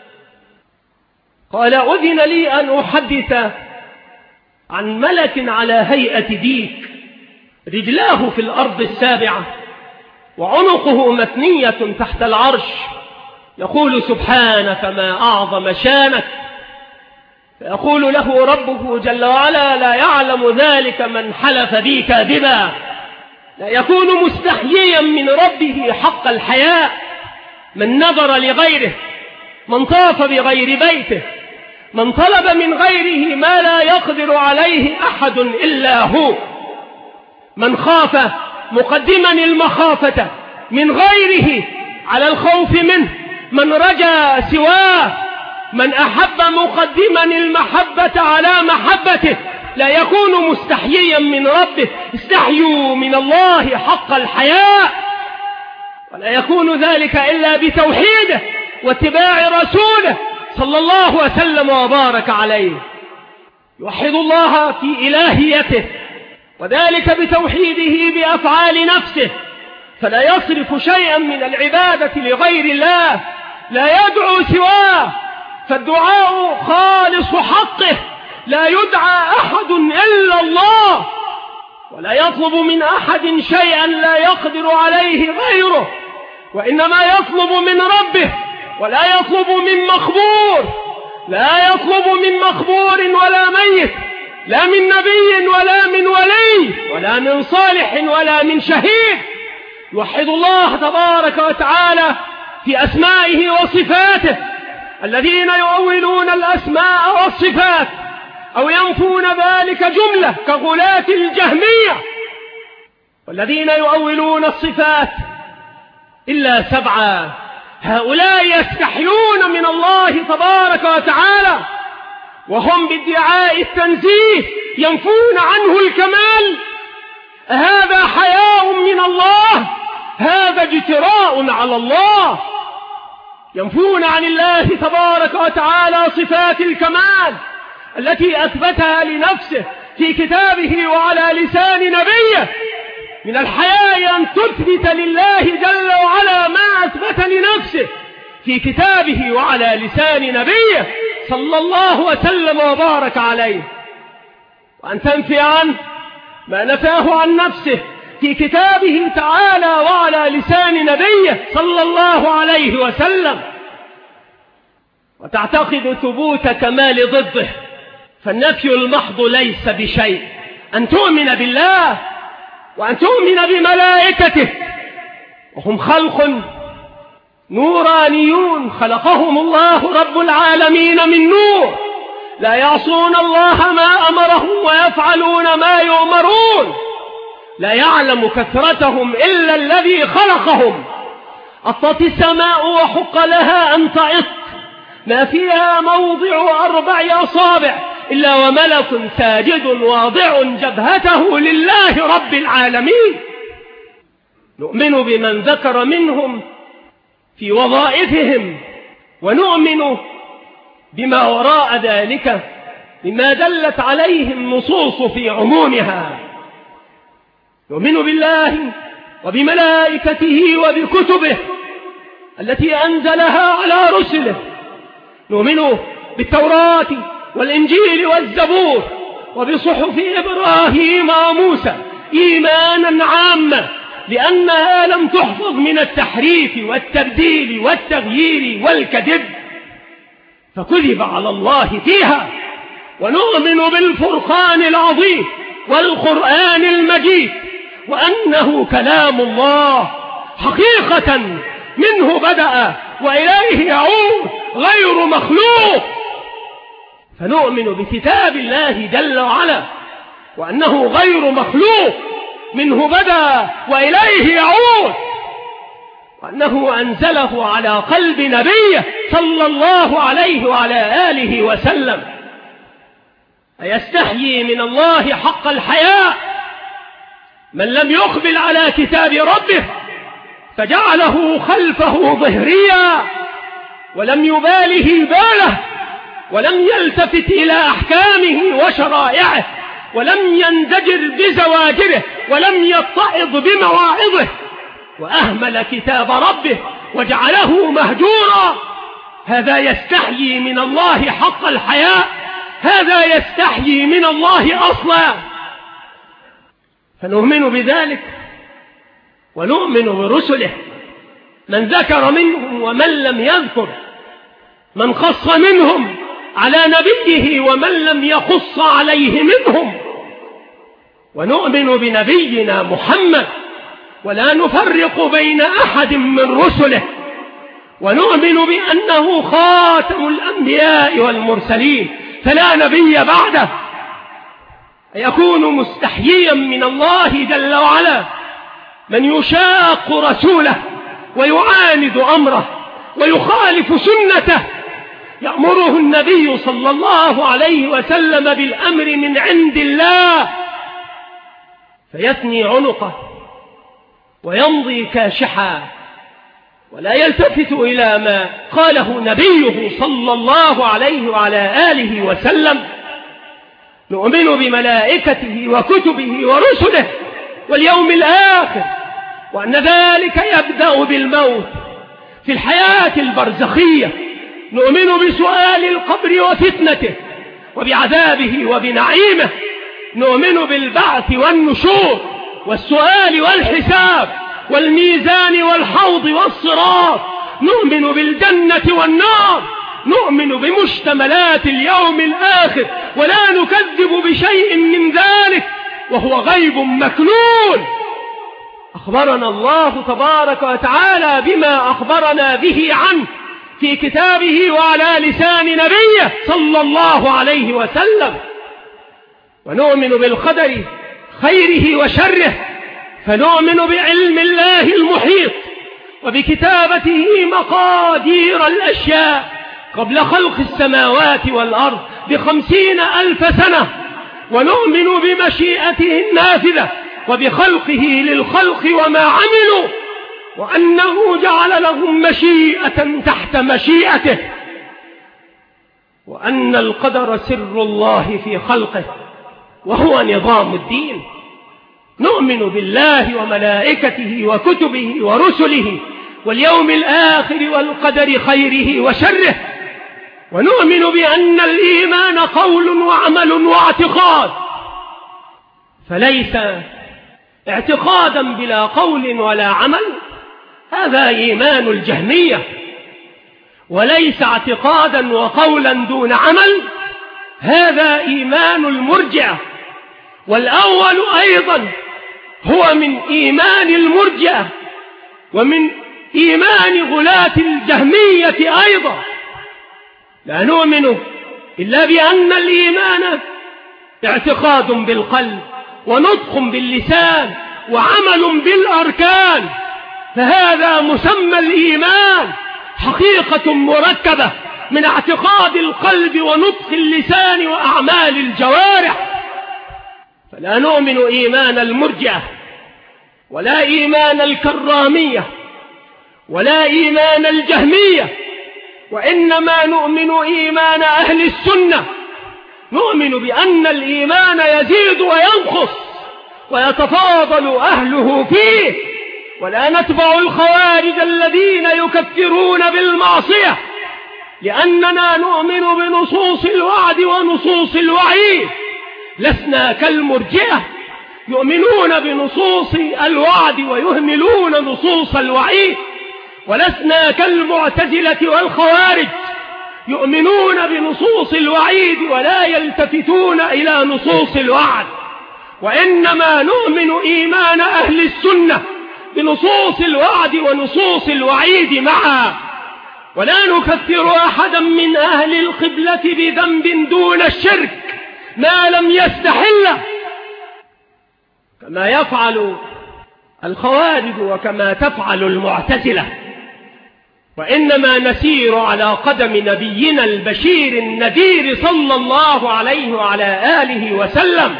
قال: أذن لي أن أحدث عن ملك على هيئة ديك، رجلاه في الأرض السابعة وعنقه مثنية تحت العرش، يقول: سبحانك ما أعظم شانك. فيقول له ربه جل وعلا: لا يعلم ذلك من حلف بي كاذبا. لا يكون مستحييا من ربه حق الحياء من نظر لغيره، من طاف بغير بيته، من طلب من غيره ما لا يقدر عليه أحد إلا هو، من خاف مقدما المخافة من غيره على الخوف منه، من رجا سواه، من أحب مقدما المحبة على محبته. لا يكون مستحييا من ربه، استحيوا من الله حق الحياء، ولا يكون ذلك إلا بتوحيده واتباع رسوله صلى الله وسلم وبارك عليه. يوحد الله في إلهيته، وذلك بتوحيده بأفعال نفسه، فلا يصرف شيئا من العبادة لغير الله، لا يدعو سواه، فالدعاء خالص حقه، لا يدعى أحد إلا الله، ولا يطلب من أحد شيئا لا يقدر عليه غيره، وإنما يطلب من ربه، ولا يطلب من مخبور، لا يطلب من مخبور ولا ميت، لا من نبي ولا من ولي ولا من صالح ولا من شهيد، يوحد الله تبارك وتعالى في أسمائه وصفاته. الذين يؤولون الأسماء والصفات أو ينفون ذلك جملة كغلاة الجهمية، والذين يؤولون الصفات إلا 7، هؤلاء يستحيون من الله تبارك وتعالى، وهم بادعاء التنزيه ينفون عنه الكمال. هذا حياء من الله؟ هذا اجتراء على الله. ينفون عن الله تبارك وتعالى صفات الكمال التي أثبتها لنفسه في كتابه وعلى لسان نبيه. من الحياء أن تثبت لله جل وعلا ما أثبت لنفسه في كتابه وعلى لسان نبيه صلى الله وسلم وبارك عليه، وأن تنفي عنه ما نفاه عن نفسه في كتابه تعالى وعلى لسان نبيه صلى الله عليه وسلم، وتعتقد ثبوت كمال ضده. فالنفي المحض ليس بشيء. أن تؤمن بالله وأن تؤمن بملائكته، وهم خلق نورانيون خلقهم الله رب العالمين من نور، لا يعصون الله ما أمرهم ويفعلون ما يؤمرون، لا يعلم كثرتهم إلا الذي خلقهم. أطت السماء وحق لها أن تعط، ما فيها موضع 4 أصابع إلا وملك ساجد واضع جبهته لله رب العالمين. نؤمن بمن ذكر منهم في وظائفهم، ونؤمن بما وراء ذلك مما دلت عليه النصوص في عمومها. نؤمن بالله وبملائكته وبكتبه التي أنزلها على رسله. نؤمن بالتوراة والإنجيل والزبور وبصحف إبراهيم وموسى إيمانا عاما، لأنها لم تحفظ من التحريف والتبديل والتغيير والكذب، فكذب على الله فيها. ونؤمن بالفرقان العظيم والقرآن المجيد، وأنه كلام الله حقيقة منه بدأ وإليه يعود غير مخلوق. فنؤمن بكتاب الله جل وعلا وأنه غير مخلوق، منه بدأ وإليه يعود، وأنه أنزله على قلب نبيه صلى الله عليه وعلى آله وسلم. أيستحيي من الله حق الحياء من لم يقبل على كتاب ربه فجعله خلفه ظهريا ولم يباله باله، ولم يلتفت إلى أحكامه وشرائعه، ولم ينزجر بزواجره، ولم يتعظ بمواعظه، وأهمل كتاب ربه وجعله مهجورا. هذا يستحيي من الله حق الحياء؟ هذا يستحيي من الله أصلا. فنؤمن بذلك ونؤمن برسله، من ذكر منهم ومن لم يذكر، من خص منهم على نبيه ومن لم يخص عليه منهم. ونؤمن بنبينا محمد ولا نفرق بين أحد من رسله، ونؤمن بأنه خاتم الأنبياء والمرسلين فلا نبي بعده. يكون مستحييا من الله جل وعلا من يشاق رسوله ويعاند أمره ويخالف سنته. يأمره النبي صلى الله عليه وسلم بالأمر من عند الله فيثني عنقه ويمضي كاشحا ولا يلتفت إلى ما قاله نبيه صلى الله عليه وعلى آله وسلم. نؤمن بملائكته وكتبه ورسله واليوم الآخر، وأن ذلك يبدأ بالموت في الحياة البرزخية. نؤمن بسؤال القبر وفتنته وبعذابه وبنعيمه. نؤمن بالبعث والنشور والسؤال والحساب والميزان والحوض والصراط. نؤمن بالجنة والنار. نؤمن بمشتملات اليوم الآخر ولا نكذب بشيء من ذلك، وهو غيب مكنون. أخبرنا الله تبارك وتعالى بما أخبرنا به عنه في كتابه وعلى لسان نبيه صلى الله عليه وسلم. ونؤمن بالقدر خيره وشره، فنؤمن بعلم الله المحيط وبكتابته مقادير الأشياء قبل خلق السماوات والأرض ب50,000 سنة، ونؤمن بمشيئته النافذة وبخلقه للخلق وما عملوا، وأنه جعل لهم مشيئة تحت مشيئته، وأن القدر سر الله في خلقه وهو نظام الدين. نؤمن بالله وملائكته وكتبه ورسله واليوم الآخر والقدر خيره وشره. ونؤمن بأن الإيمان قول وعمل واعتقاد، فليس اعتقادا بلا قول ولا عمل، هذا إيمان الجهمية، وليس اعتقادا وقولا دون عمل، هذا إيمان المرجئة. والأول أيضا هو من إيمان المرجئة ومن إيمان غلاة الجهمية أيضا. لا نؤمن إلا بأن الإيمان اعتقاد بالقلب ونطق باللسان وعمل بالأركان، فهذا مسمى الإيمان، حقيقة مركبة من اعتقاد القلب ونطق اللسان وأعمال الجوارح. فلا نؤمن إيمان المرجئة ولا إيمان الكرامية ولا إيمان الجهمية، وإنما نؤمن إيمان أهل السنة. نؤمن بأن الإيمان يزيد وينقص ويتفاضل أهله فيه، ولا نتبع الخوارج الذين يكفرون بالمعصية، لأننا نؤمن بنصوص الوعد ونصوص الوعيد. لسنا كالمرجئة يؤمنون بنصوص الوعد ويهملون نصوص الوعيد، ولسنا كالمعتزلة والخوارج يؤمنون بنصوص الوعيد ولا يلتفتون إلى نصوص الوعد، وإنما نؤمن إيمان أهل السنة بنصوص الوعد ونصوص الوعيد معا، ولا نكفر أحدا من أهل القبلة بذنب دون الشرك ما لم يستحل، كما يفعل الخوارج وكما تفعل المعتزلة. وإنما نسير على قدم نبينا البشير النذير صلى الله عليه وعلى آله وسلم.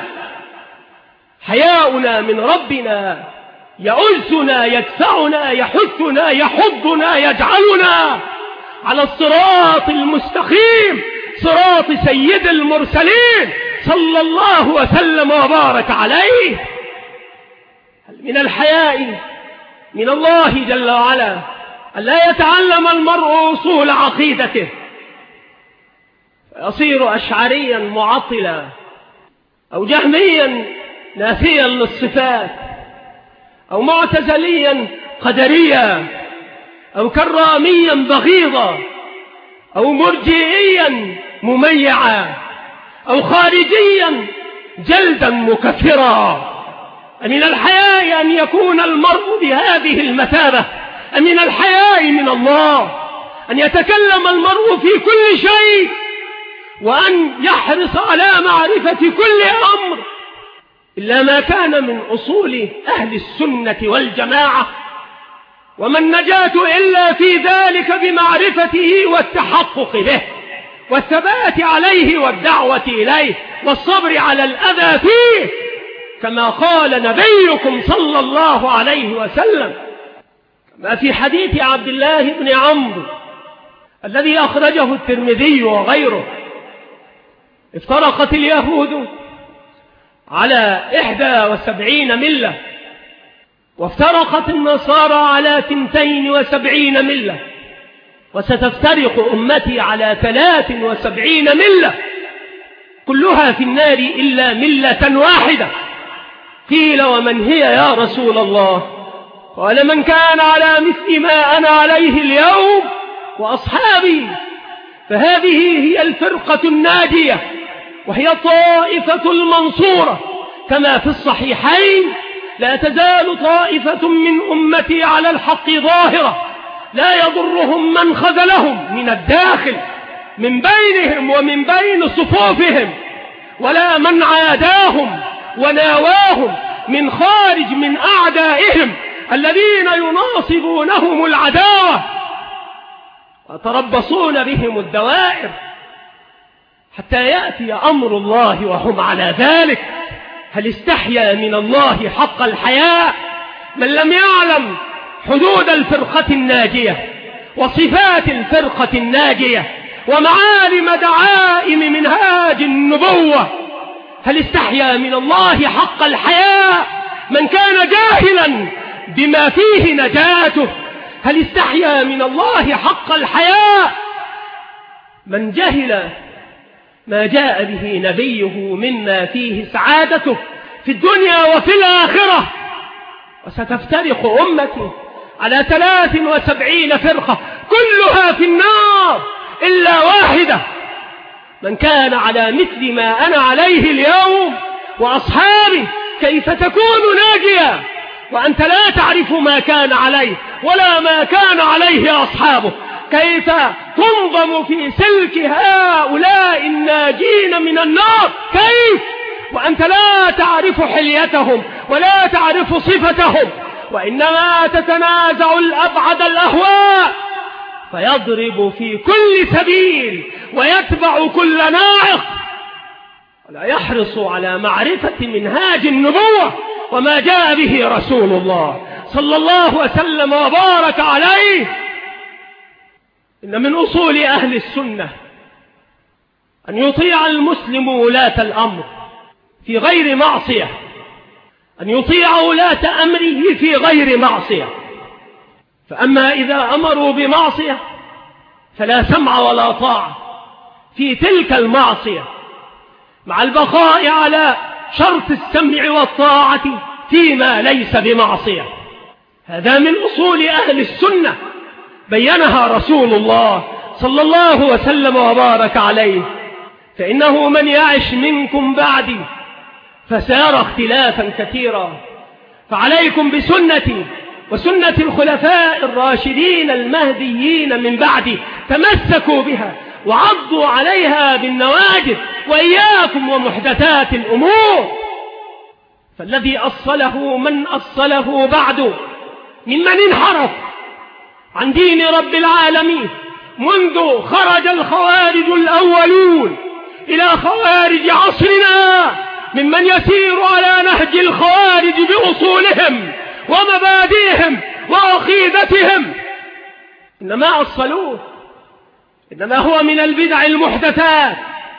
حياؤنا من ربنا يؤزنا يدفعنا يحثنا يحضنا يجعلنا على الصراط المستقيم، صراط سيد المرسلين صلى الله وسلم وبارك عليه. هل من الحياء من الله جل وعلا ألا يتعلم المرء أصول عقيدته فيصير أشعريا معطلا، أو جهميا نافيا للصفات، أو معتزليا قدريا، أو كراميا بغيضا، أو مرجئيا مميعا، أو خارجيا جلدا مكفرا؟ أمن الحياء أن يكون المرء بهذه المثابة؟ أمن الحياء من الله أن يتكلم المرء في كل شيء وأن يحرص على معرفة كل أمر إلا ما كان من أصول أهل السنة والجماعة؟ وما النجاة إلا في ذلك بمعرفته والتحقق به والثبات عليه والدعوة إليه والصبر على الأذى فيه، كما قال نبيكم صلى الله عليه وسلم كما في حديث عبد الله بن عمرو الذي أخرجه الترمذي وغيره: افترقت اليهود على 71 ملة، وافترقت النصارى على 72 ملة، وستفترق أمتي على 73 ملة، كلها في النار إلا ملة واحدة. قيل: ومن هي يا رسول الله؟ قال: من كان على مثل ما أنا عليه اليوم وأصحابي. فهذه هي الفرقة الناجية، وهي الطائفة المنصورة، كما في الصحيحين: لا تزال طائفة من أمتي على الحق ظاهرة لا يضرهم من خذلهم من الداخل من بينهم ومن بين صفوفهم، ولا من عاداهم وناواهم من خارج من أعدائهم الذين يناصبونهم العداوة ويتربصون بهم الدوائر حتى يأتي أمر الله وهم على ذلك. هل استحيا من الله حق الحياء من لم يعلم حدود الفرقة الناجية وصفات الفرقة الناجية ومعالم دعائم منهاج النبوة؟ هل استحيا من الله حق الحياء من كان جاهلا بما فيه نجاته؟ هل استحيا من الله حق الحياء من جهل ما جاء به نبيه مما فيه سعادته في الدنيا وفي الآخرة؟ وستفترق أمتي على 73 فرقة كلها في النار إلا واحدة، من كان على مثل ما أنا عليه اليوم وأصحابي. كيف تكون ناجيا وأنت لا تعرف ما كان عليه ولا ما كان عليه أصحابه؟ كيف تنظم في سلك هؤلاء الناجين من النار؟ كيف وأنت لا تعرف حليتهم ولا تعرف صفتهم، وإنما تتنازع الأبعد الأهواء فيضرب في كل سبيل ويتبع كل ناعق، ولا يحرص على معرفة منهاج النبوة وما جاء به رسول الله صلى الله وسلم وبارك عليه. إن من أصول أهل السنة أن يطيع المسلم ولاة الأمر في غير معصية، أن يطيع ولاة أمره في غير معصية. فأما إذا أمروا بمعصية فلا سمع ولا طاعة في تلك المعصية، مع البقاء على شرط السمع والطاعة فيما ليس بمعصية. هذا من أصول أهل السنة بينها رسول الله صلى الله وسلم وبارك عليه. فإنه من يعش منكم بعدي فسيرى اختلافا كثيرا، فعليكم بسنتي وسنة الخلفاء الراشدين المهديين من بعدي، تمسكوا بها وعضوا عليها بالنواجذ، وإياكم ومحدثات الأمور. فالذي أصله من أصله بعد ممن انحرف عن دين رب العالمين منذ خرج الخوارج الأولون إلى خوارج عصرنا، ممن يسير على نهج الخوارج بأصولهم ومبادئهم وعقيدتهم، إنما أصلوه إنما هو من البدع المحدثات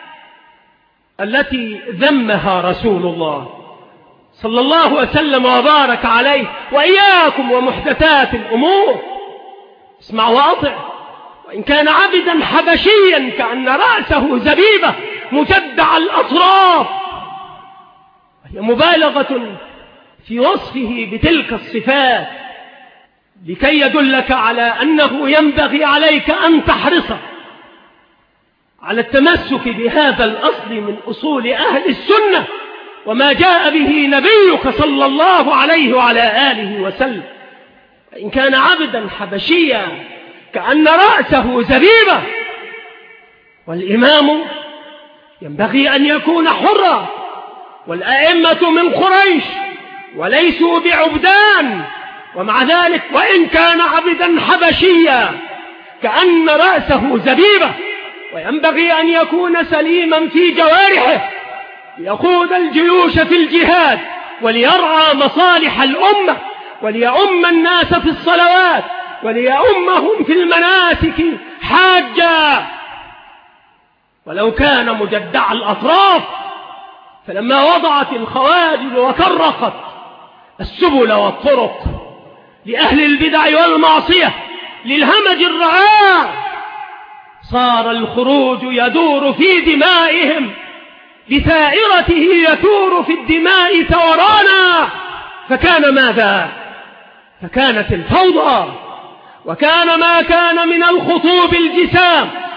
التي ذمها رسول الله صلى الله وسلم وبارك عليه. وإياكم ومحدثات الأمور. اسمع وأطع، وإن كان عبدا حبشيا كأن رأسه زبيبة مجدع الأطراف، وهي مبالغة في وصفه بتلك الصفات لكي يدلك على أنه ينبغي عليك أن تحرص على التمسك بهذا الأصل من أصول أهل السنة وما جاء به نبيك صلى الله عليه وعلى آله وسلم. إن كان عبدا حبشيا كأن رأسه زبيبة، والإمام ينبغي أن يكون حرا، والأئمة من قريش وليسوا بعبدان، ومع ذلك وإن كان عبدا حبشيا كأن رأسه زبيبة، وينبغي أن يكون سليما في جوارحه ليقود الجيوش في الجهاد وليرعى مصالح الأمة وليؤم الناس في الصلوات وليؤمهم في المناسك حاجا. ولو كان مجدع الأطراف، فلما وضعت الخوارج وفرقت السبل والطرق لأهل البدع والمعصية للهمج الرعاع، صار الخروج يدور في دمائهم بثائرته يثور في الدماء ثورانا. فكان ماذا؟ فكانت الفوضى، وكان ما كان من الخطوب الجسام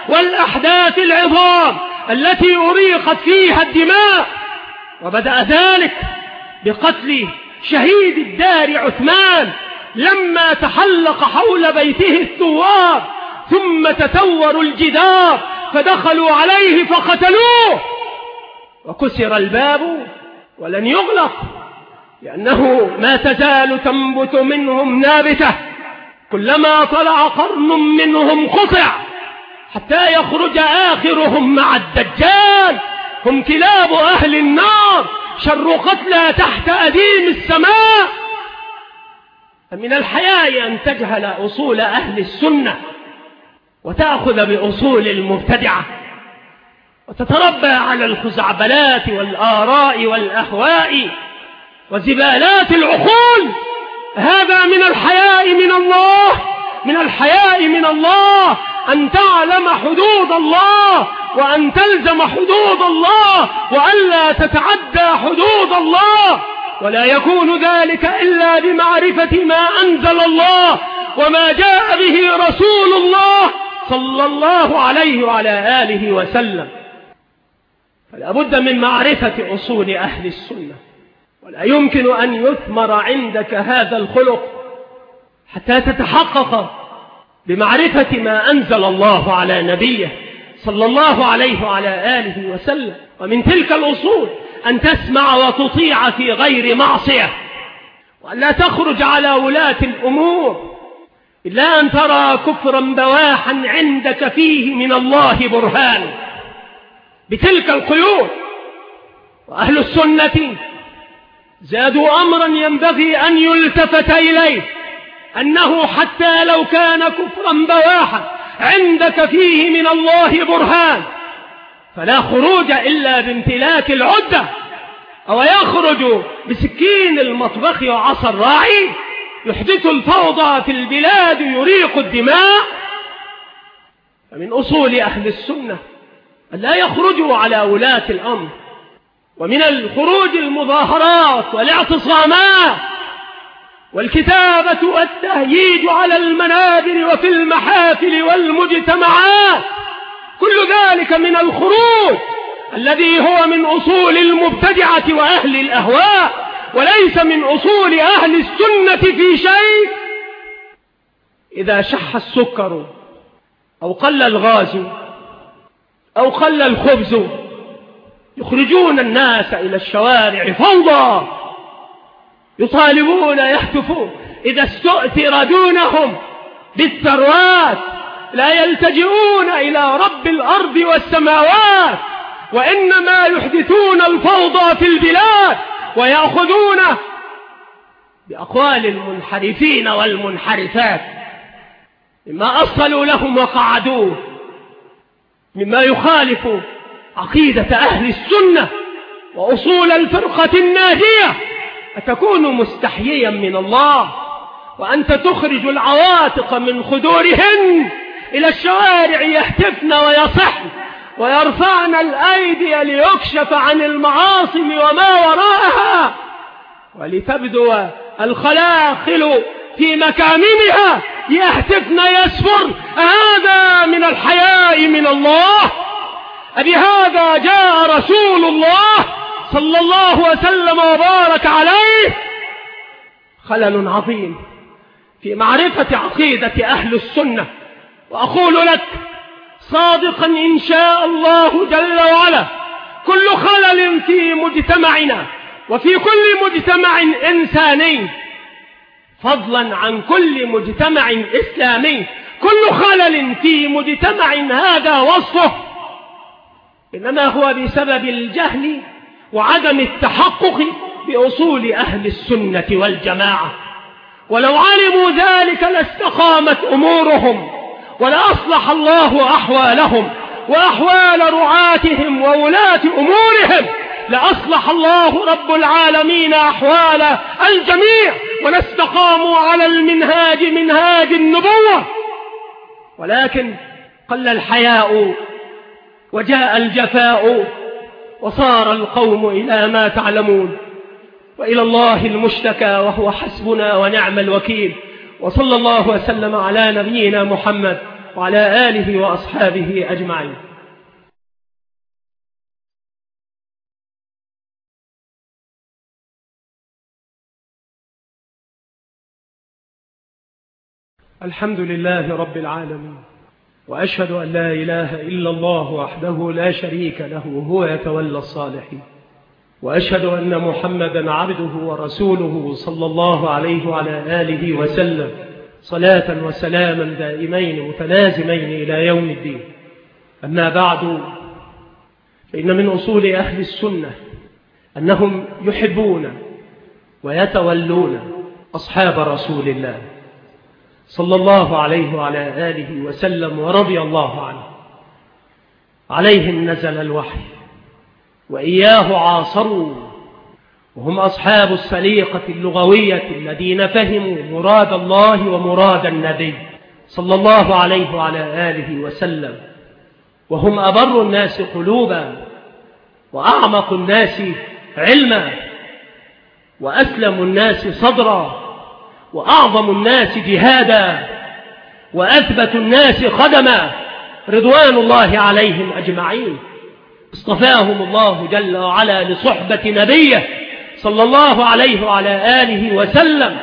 والأحداث العظام التي أريقت فيها الدماء. وبدأ ذلك بقتل شهيد الدار عثمان لما تحلق حول بيته الثوار، ثم تثوروا الجدار فدخلوا عليه فقتلوه، وكسر الباب ولن يغلق، لأنه ما تزال تنبت منهم نابتة، كلما طلع قرن منهم قطع حتى يخرج آخرهم مع الدجال. هم كلاب أهل النار، شر قتلى تحت أديم السماء. فمن الحياء أن تجهل أصول أهل السنة وتأخذ بأصول المبتدعة وتتربى على الخزعبلات والآراء والأهواء وزبالات العقول. هذا من الحياء من الله، من الحياء من الله أن تعلم حدود الله وأن تلزم حدود الله وألا تتعدى حدود الله، ولا يكون ذلك إلا بمعرفة ما أنزل الله وما جاء به رسول الله صلى الله عليه وعلى آله وسلم. فلا بد من معرفة أصول أهل السنة، ولا يمكن أن يثمر عندك هذا الخلق حتى تتحقق بمعرفة ما أنزل الله على نبيه صلى الله عليه وعلى آله وسلم. ومن تلك الأصول أن تسمع وتطيع في غير معصية، وأن لا تخرج على ولاة الأمور إلا أن ترى كفرا بواحا عندك فيه من الله برهان بتلك القيود. وأهل السنة زادوا أمرا ينبغي أن يلتفت إليه، أنه حتى لو كان كفرا بواحا عندك فيه من الله برهان فلا خروج إلا بامتلاك العدة، أو يخرج بسكين المطبخ وعصا الراعي يحدث الفوضى في البلاد يريق الدماء. فمن أصول أهل السنة أن لا يخرجوا على ولاة الأمر، ومن الخروج المظاهرات والاعتصامات والكتابة والتهييج على المنابر وفي المحافل والمجتمعات، كل ذلك من الخروج الذي هو من أصول المبتدعة وأهل الأهواء، وليس من أصول أهل السنة في شيء. إذا شح السكر أو قل الغاز أو قل الخبز يخرجون الناس إلى الشوارع فوضى، يطالبون يهتفون إذا استؤثر دونهم بالثروات لا يلتجئون إلى رب الأرض والسماوات، وإنما يحدثون الفوضى في البلاد ويأخذون بأقوال المنحرفين والمنحرفات مما أصلوا لهم وقعدوه، مما يخالف عقيدة أهل السنة وأصول الفرقة الناجية. أتكون مستحييا من الله وأنت تخرج العواتق من خدورهن إلى الشوارع يهتفن ويصحن ويرفعن الأيدي ليكشف عن المعاصم وما وراءها ولتبدو الخلاخل في مكامنها يهتفن يسفر. هذا من الحياء من الله. أبهذا جاء رسول الله صلى الله وسلم وبارك عليه. خلل عظيم في معرفة عقيدة أهل السنة. وأقول لك صادقا إن شاء الله جل وعلا كل خلل في مجتمعنا وفي كل مجتمع إنساني، فضلا عن كل مجتمع إسلامي، كل خلل في مجتمع هذا وصفه إنما هو بسبب الجهل وعدم التحقق بأصول أهل السنة والجماعة. ولو علموا ذلك لاستقامت أمورهم ولأصلح الله أحوالهم وأحوال رعاتهم وولاة أمورهم، لأصلح الله رب العالمين أحوال الجميع ولاستقاموا على المنهاج منهاج النبوة. ولكن قل الحياء وجاء الجفاء وصار القوم إلى ما تعلمون، وإلى الله المشتكى وهو حسبنا ونعم الوكيل. وصلى الله وسلم على نبينا محمد وعلى آله وأصحابه أجمعين. الحمد لله رب العالمين، وأشهد أن لا إله إلا الله وحده لا شريك له وهو يتولى الصالحين، وأشهد أن محمدا عبده ورسوله صلى الله عليه وعلى آله وسلم صلاة وسلاما دائمين متلازمين إلى يوم الدين. أما بعد، فإن من أصول أهل السنة أنهم يحبون ويتولون أصحاب رسول الله صلى الله عليه وعلى آله وسلم ورضي الله عنه. عليهم نزل الوحي وإياه عاصروا، وهم أصحاب السليقة اللغوية الذين فهموا مراد الله ومراد النبي صلى الله عليه وعلى آله وسلم، وهم أبر الناس قلوبا وأعمق الناس علما وأسلم الناس صدرا وأعظم الناس جهادا وأثبت الناس قدما، رضوان الله عليهم أجمعين. اصطفاهم الله جل وعلا لصحبة نبيه صلى الله عليه وعلى آله وسلم،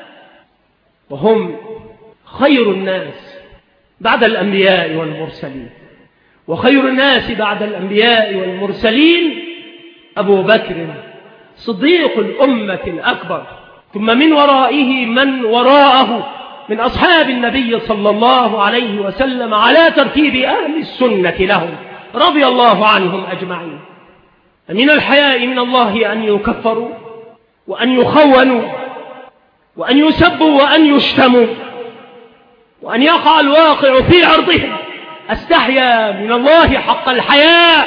وهم خير الناس بعد الأنبياء والمرسلين. وخير الناس بعد الأنبياء والمرسلين أبو بكر صديق الأمة الأكبر، ثم من ورائه من وراءه من أصحاب النبي صلى الله عليه وسلم على ترتيب أهل السنة لهم رضي الله عنهم أجمعين. من الحياء من الله أن يكفروا وأن يخونوا وأن يسبوا وأن يشتموا وأن يقع الواقع في عرضهم. استحيا من الله حق الحياء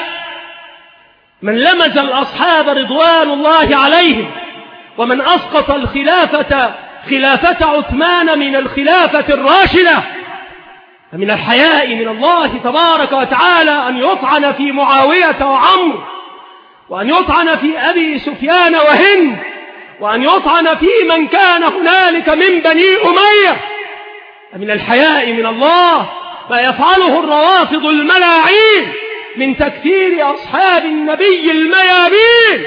من لمز الأصحاب رضوان الله عليهم، ومن أسقط خلافة عثمان من الخلافة الراشدة. فمن الحياء من الله تبارك وتعالى أن يطعن في معاوية وعمرو، وأن يطعن في أبي سفيان وهند، وأن يطعن في من كان هنالك من بني أمية. من الحياء من الله ما يفعله الروافض الملاعين من تكفير أصحاب النبي الميامين،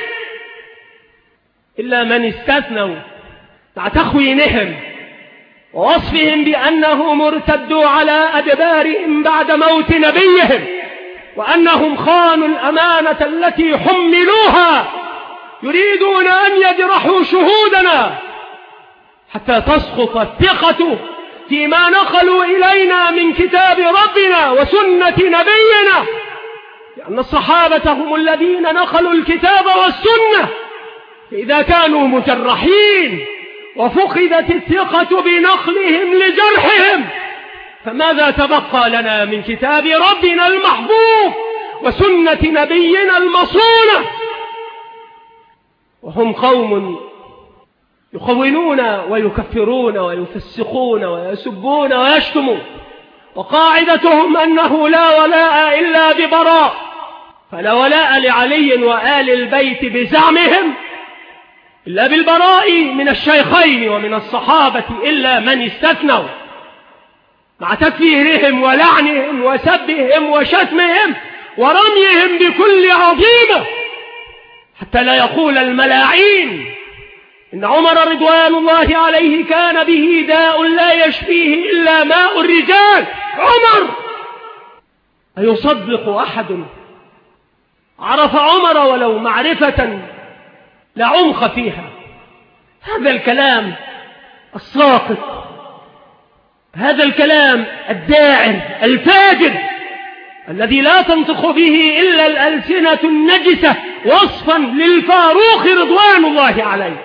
إلا من استثنوا مع تخوينهم ووصفهم بأنهم ارتدوا على أدبارهم بعد موت نبيهم، وأنهم خانوا الأمانة التي حملوها، يريدون أن يجرحوا شهودنا حتى تسقط الثقة فيما نقلوا إلينا من كتاب ربنا وسنة نبينا، لأن الصحابة هم الذين نقلوا الكتاب والسنة. فإذا كانوا مجرحين وفقدت الثقة بنقلهم لجرحهم، فماذا تبقى لنا من كتاب ربنا المحبوب وسنة نبينا المصونة؟ وهم قوم يخونون ويكفرون ويفسقون ويسبون ويشتمون، وقاعدتهم أنه لا ولاء إلا ببراء، فلا ولاء لعلي وآل البيت بزعمهم إلا بالبراء من الشيخين ومن الصحابة إلا من استثنوا، مع تكفيرهم ولعنهم وسبهم وشتمهم ورميهم بكل عظيمة، حتى لا يقول الملاعين إن عمر رضوان الله عليه كان به داء لا يشفيه إلا ماء الرجال. عمر أيصدق أحد عرف عمر ولو معرفة لا عمق فيها؟ هذا الكلام الساقط، هذا الكلام الداعر الفاجر الذي لا تنطق به إلا الألسنة النجسة وصفا للفاروق رضوان الله عليه.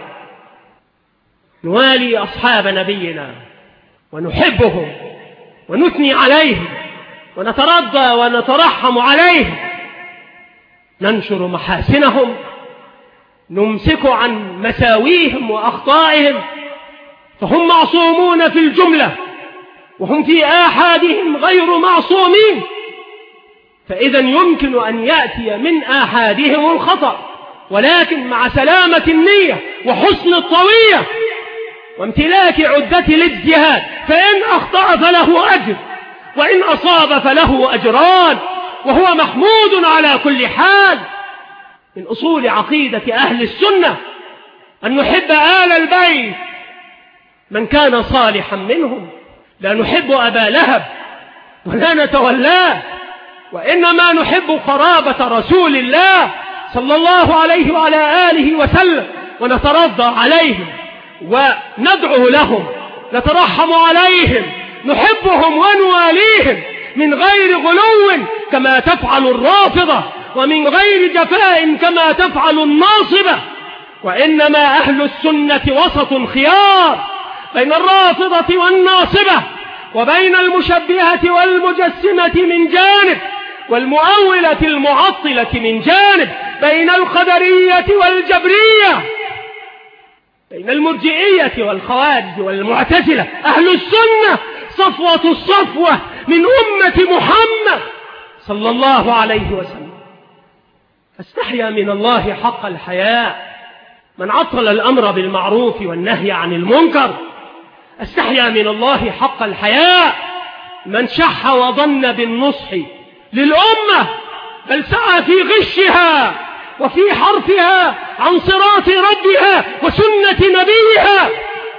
نوالي أصحاب نبينا ونحبهم ونثني عليهم ونترضى ونترحم عليهم، ننشر محاسنهم، نمسك عن مساويهم وأخطائهم، فهم معصومون في الجملة وهم في آحادهم غير معصومين. فإذا يمكن أن يأتي من آحادهم الخطأ، ولكن مع سلامة النية وحسن الطوية وامتلاك عدة الاجتهاد، فإن أخطأ فله أجر وإن أصاب فله أجران، وهو محمود على كل حال. من أصول عقيدة أهل السنة أن نحب آل البيت من كان صالحا منهم، لا نحب أبا لهب ولا نتولاه، وإنما نحب قرابة رسول الله صلى الله عليه وعلى آله وسلم، ونترضى عليهم وندعو لهم، نترحم عليهم، نحبهم ونواليهم من غير غلو كما تفعل الرافضة، ومن غير جفاء كما تفعل الناصبة. وإنما أهل السنة وسط خيار بين الرافضة والناصبة، وبين المشبهة والمجسمة من جانب، والمؤولة المعطلة من جانب، بين القدرية والجبرية، بين المرجئية والخوارج والمعتزلة. أهل السنة صفوة الصفوة من أمة محمد صلى الله عليه وسلم. استحيا من الله حق الحياء من عطل الأمر بالمعروف والنهي عن المنكر. استحيا من الله حق الحياء من شح وظن بالنصح للأمة، بل سعى في غشها وفي حرفها عن صراط ربها وسنة نبيها.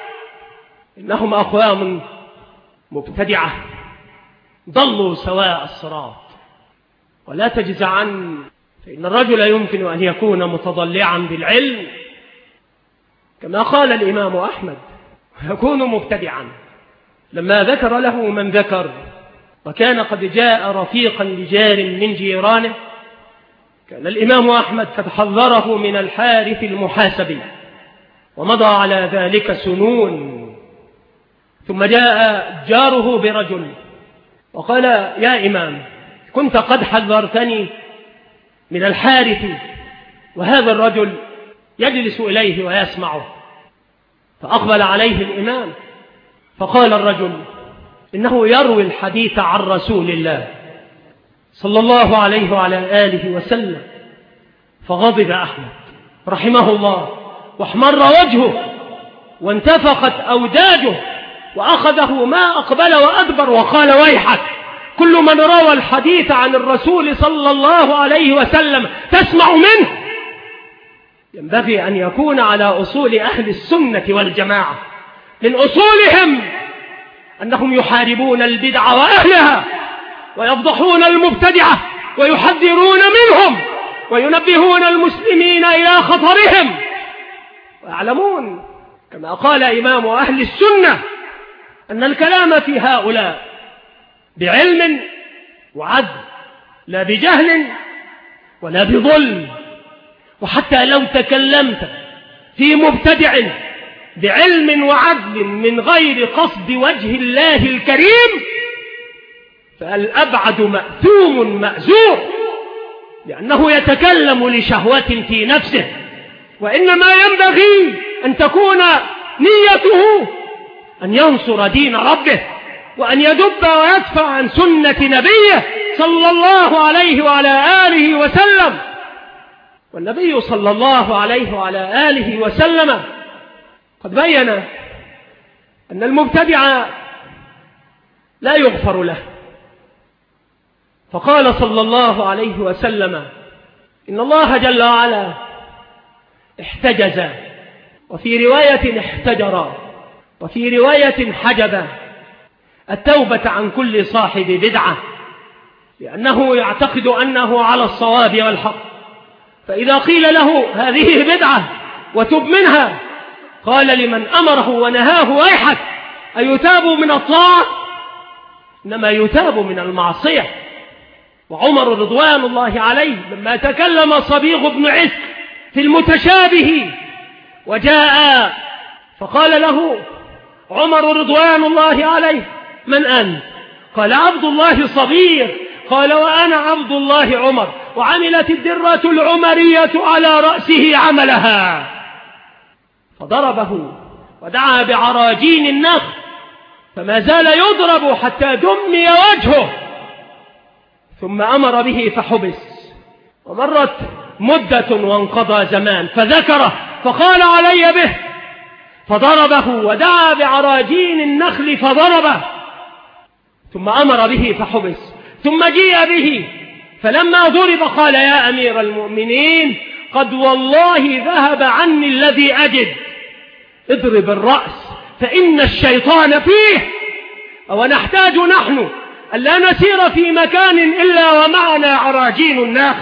إنهم أقوام مبتدعة ضلوا سواء الصراط. ولا تجزعن، فإن الرجل يمكن أن يكون متضلعا بالعلم كما قال الإمام أحمد، ويكون مبتدعا. لما ذكر له من ذكر، وكان قد جاء رفيقا لجار من جيرانه، كان الإمام أحمد قد حذره من الحارث المحاسبي، ومضى على ذلك سنون. ثم جاء جاره برجل وقال: يا إمام، كنت قد حذرتني من الحارث، وهذا الرجل يجلس إليه ويسمعه. فأقبل عليه الإمام فقال الرجل: إنه يروي الحديث عن رسول الله صلى الله عليه وعلى آله وسلم. فغضب أحمد رحمه الله، واحمر وجهه، وانتفخت أوداجه، وأخذه ما أقبل وأدبر، وقال: ويحك، كل من روى الحديث عن الرسول صلى الله عليه وسلم تسمع منه. ينبغي أن يكون على أصول أهل السنة والجماعة. من أصولهم أنهم يحاربون البدع وأهلها، ويفضحون المبتدعة، ويحذرون منهم، وينبهون المسلمين إلى خطرهم، ويعلمون كما قال إمام أهل السنة أن الكلام في هؤلاء بعلم وعدل، لا بجهل ولا بظلم. وحتى لو تكلمت في مبتدع بعلم وعدل من غير قصد وجه الله الكريم، فالأبعد مأثوم مأزور، لأنه يتكلم لشهوة في نفسه. وإنما ينبغي أن تكون نيته أن ينصر دين ربه، وأن يدب ويدفع عن سنة نبيه صلى الله عليه وعلى آله وسلم. والنبي صلى الله عليه وعلى آله وسلم قد بين أن المبتدع لا يغفر له، فقال صلى الله عليه وسلم: إن الله جل وعلا احتجز، وفي رواية احتجر، وفي رواية حجب التوبة عن كل صاحب بدعة، لأنه يعتقد أنه على الصواب والحق. فإذا قيل له هذه بدعة وتب منها، قال لمن أمره ونهاه: ويحك، أيتاب من الطاعة؟ إنما يتاب من المعصية. وعمر رضوان الله عليه لما تكلم صبيغ بن عسك في المتشابه وجاء فقال له عمر رضوان الله عليه: من أنت؟ قال: عبد الله صبيغ. قال: وأنا عبد الله عمر. وعملت الدرة العمرية على رأسه عملها، فضربه ودعا بعراجين النخل، فما زال يضرب حتى دمي وجهه، ثم أمر به فحبس. ومرت مدة وانقضى زمان، فذكره فقال: علي به، فضربه ودعا بعراجين النخل فضربه، ثم أمر به فحبس، ثم جيء به فلما ضرب قال يا أمير المؤمنين قد والله ذهب عني الذي أجد، اضرب الرأس فإن الشيطان فيه. أو نحتاج نحن ألا نسير في مكان إلا ومعنا عراجين الناخ،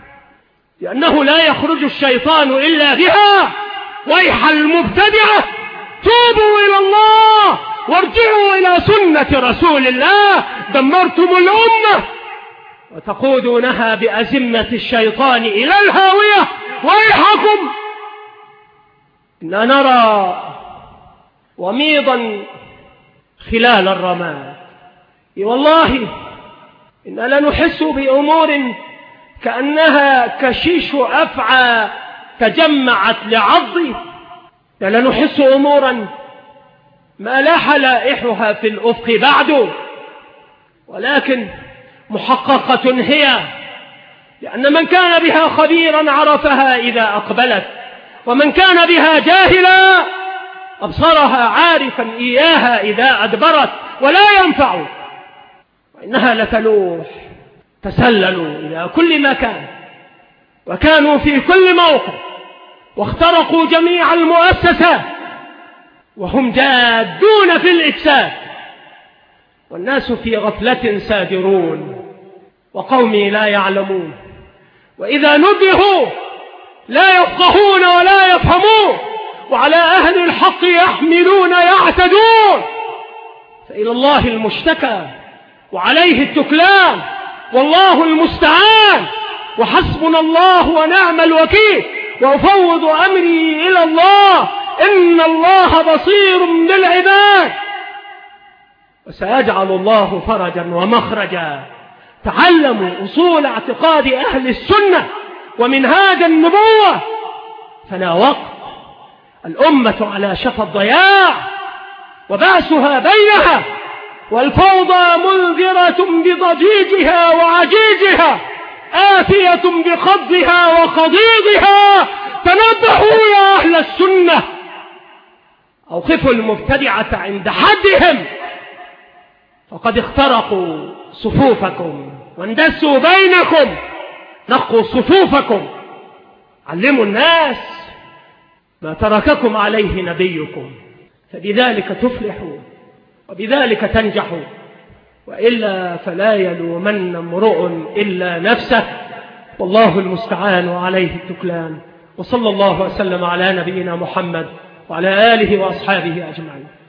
لأنه لا يخرج الشيطان إلا بها. ويح المبتدعة، توبوا إلى الله وارجعوا إلى سنة رسول الله، دمرتم الأمة وتقودونها بأزمة الشيطان إلى الهاوية. ويحكم. إننا نرى وميضا خلال الرماد، والله إننا لنحس بأمور كأنها كشيش أفعى تجمعت لعضي، لنحس أمورا ما لاح لائحها في الأفق بعد، ولكن محققة هي، لأن من كان بها خبيرا عرفها إذا أقبلت، ومن كان بها جاهلا أبصرها عارفا إياها إذا أدبرت، ولا ينفع. وإنها لتلوح. تسللوا إلى كل مكان وكانوا في كل موقع واخترقوا جميع المؤسسات وهم جادون في الإفساد، والناس في غفلة سادرون وقومي لا يعلمون، وإذا نبهوا لا يفقهون ولا يفهمون، وعلى أهل الحق يحملون يعتدون. فإلى الله المشتكى وعليه التكلان، والله المستعان، وحسبنا الله ونعم الوكيل، وأفوض أمري إلى الله، إن الله بصير بالعباد، وسيجعل الله فرجا ومخرجا. تعلموا أصول اعتقاد أهل السنة ومنهاج النبوة، فلا وقت. الأمة على شفا الضياع وبأسها بينها، والفوضى منذرة بضجيجها وعجيجها، آتية بقضها وقضيضها. تنبهوا يا أهل السنة، أوقفوا المبتدعة عند حدهم، فقد اخترقوا صفوفكم واندسوا بينكم. نقوا صفوفكم، علموا الناس ما ترككم عليه نبيكم، فبذلك تفلحوا وبذلك تنجحوا، وإلا فلا يلومن امرؤ إلا نفسه، والله المستعان وعليه التكلان. وصلى الله وسلم على نبينا محمد وعلى آله وأصحابه أجمعين.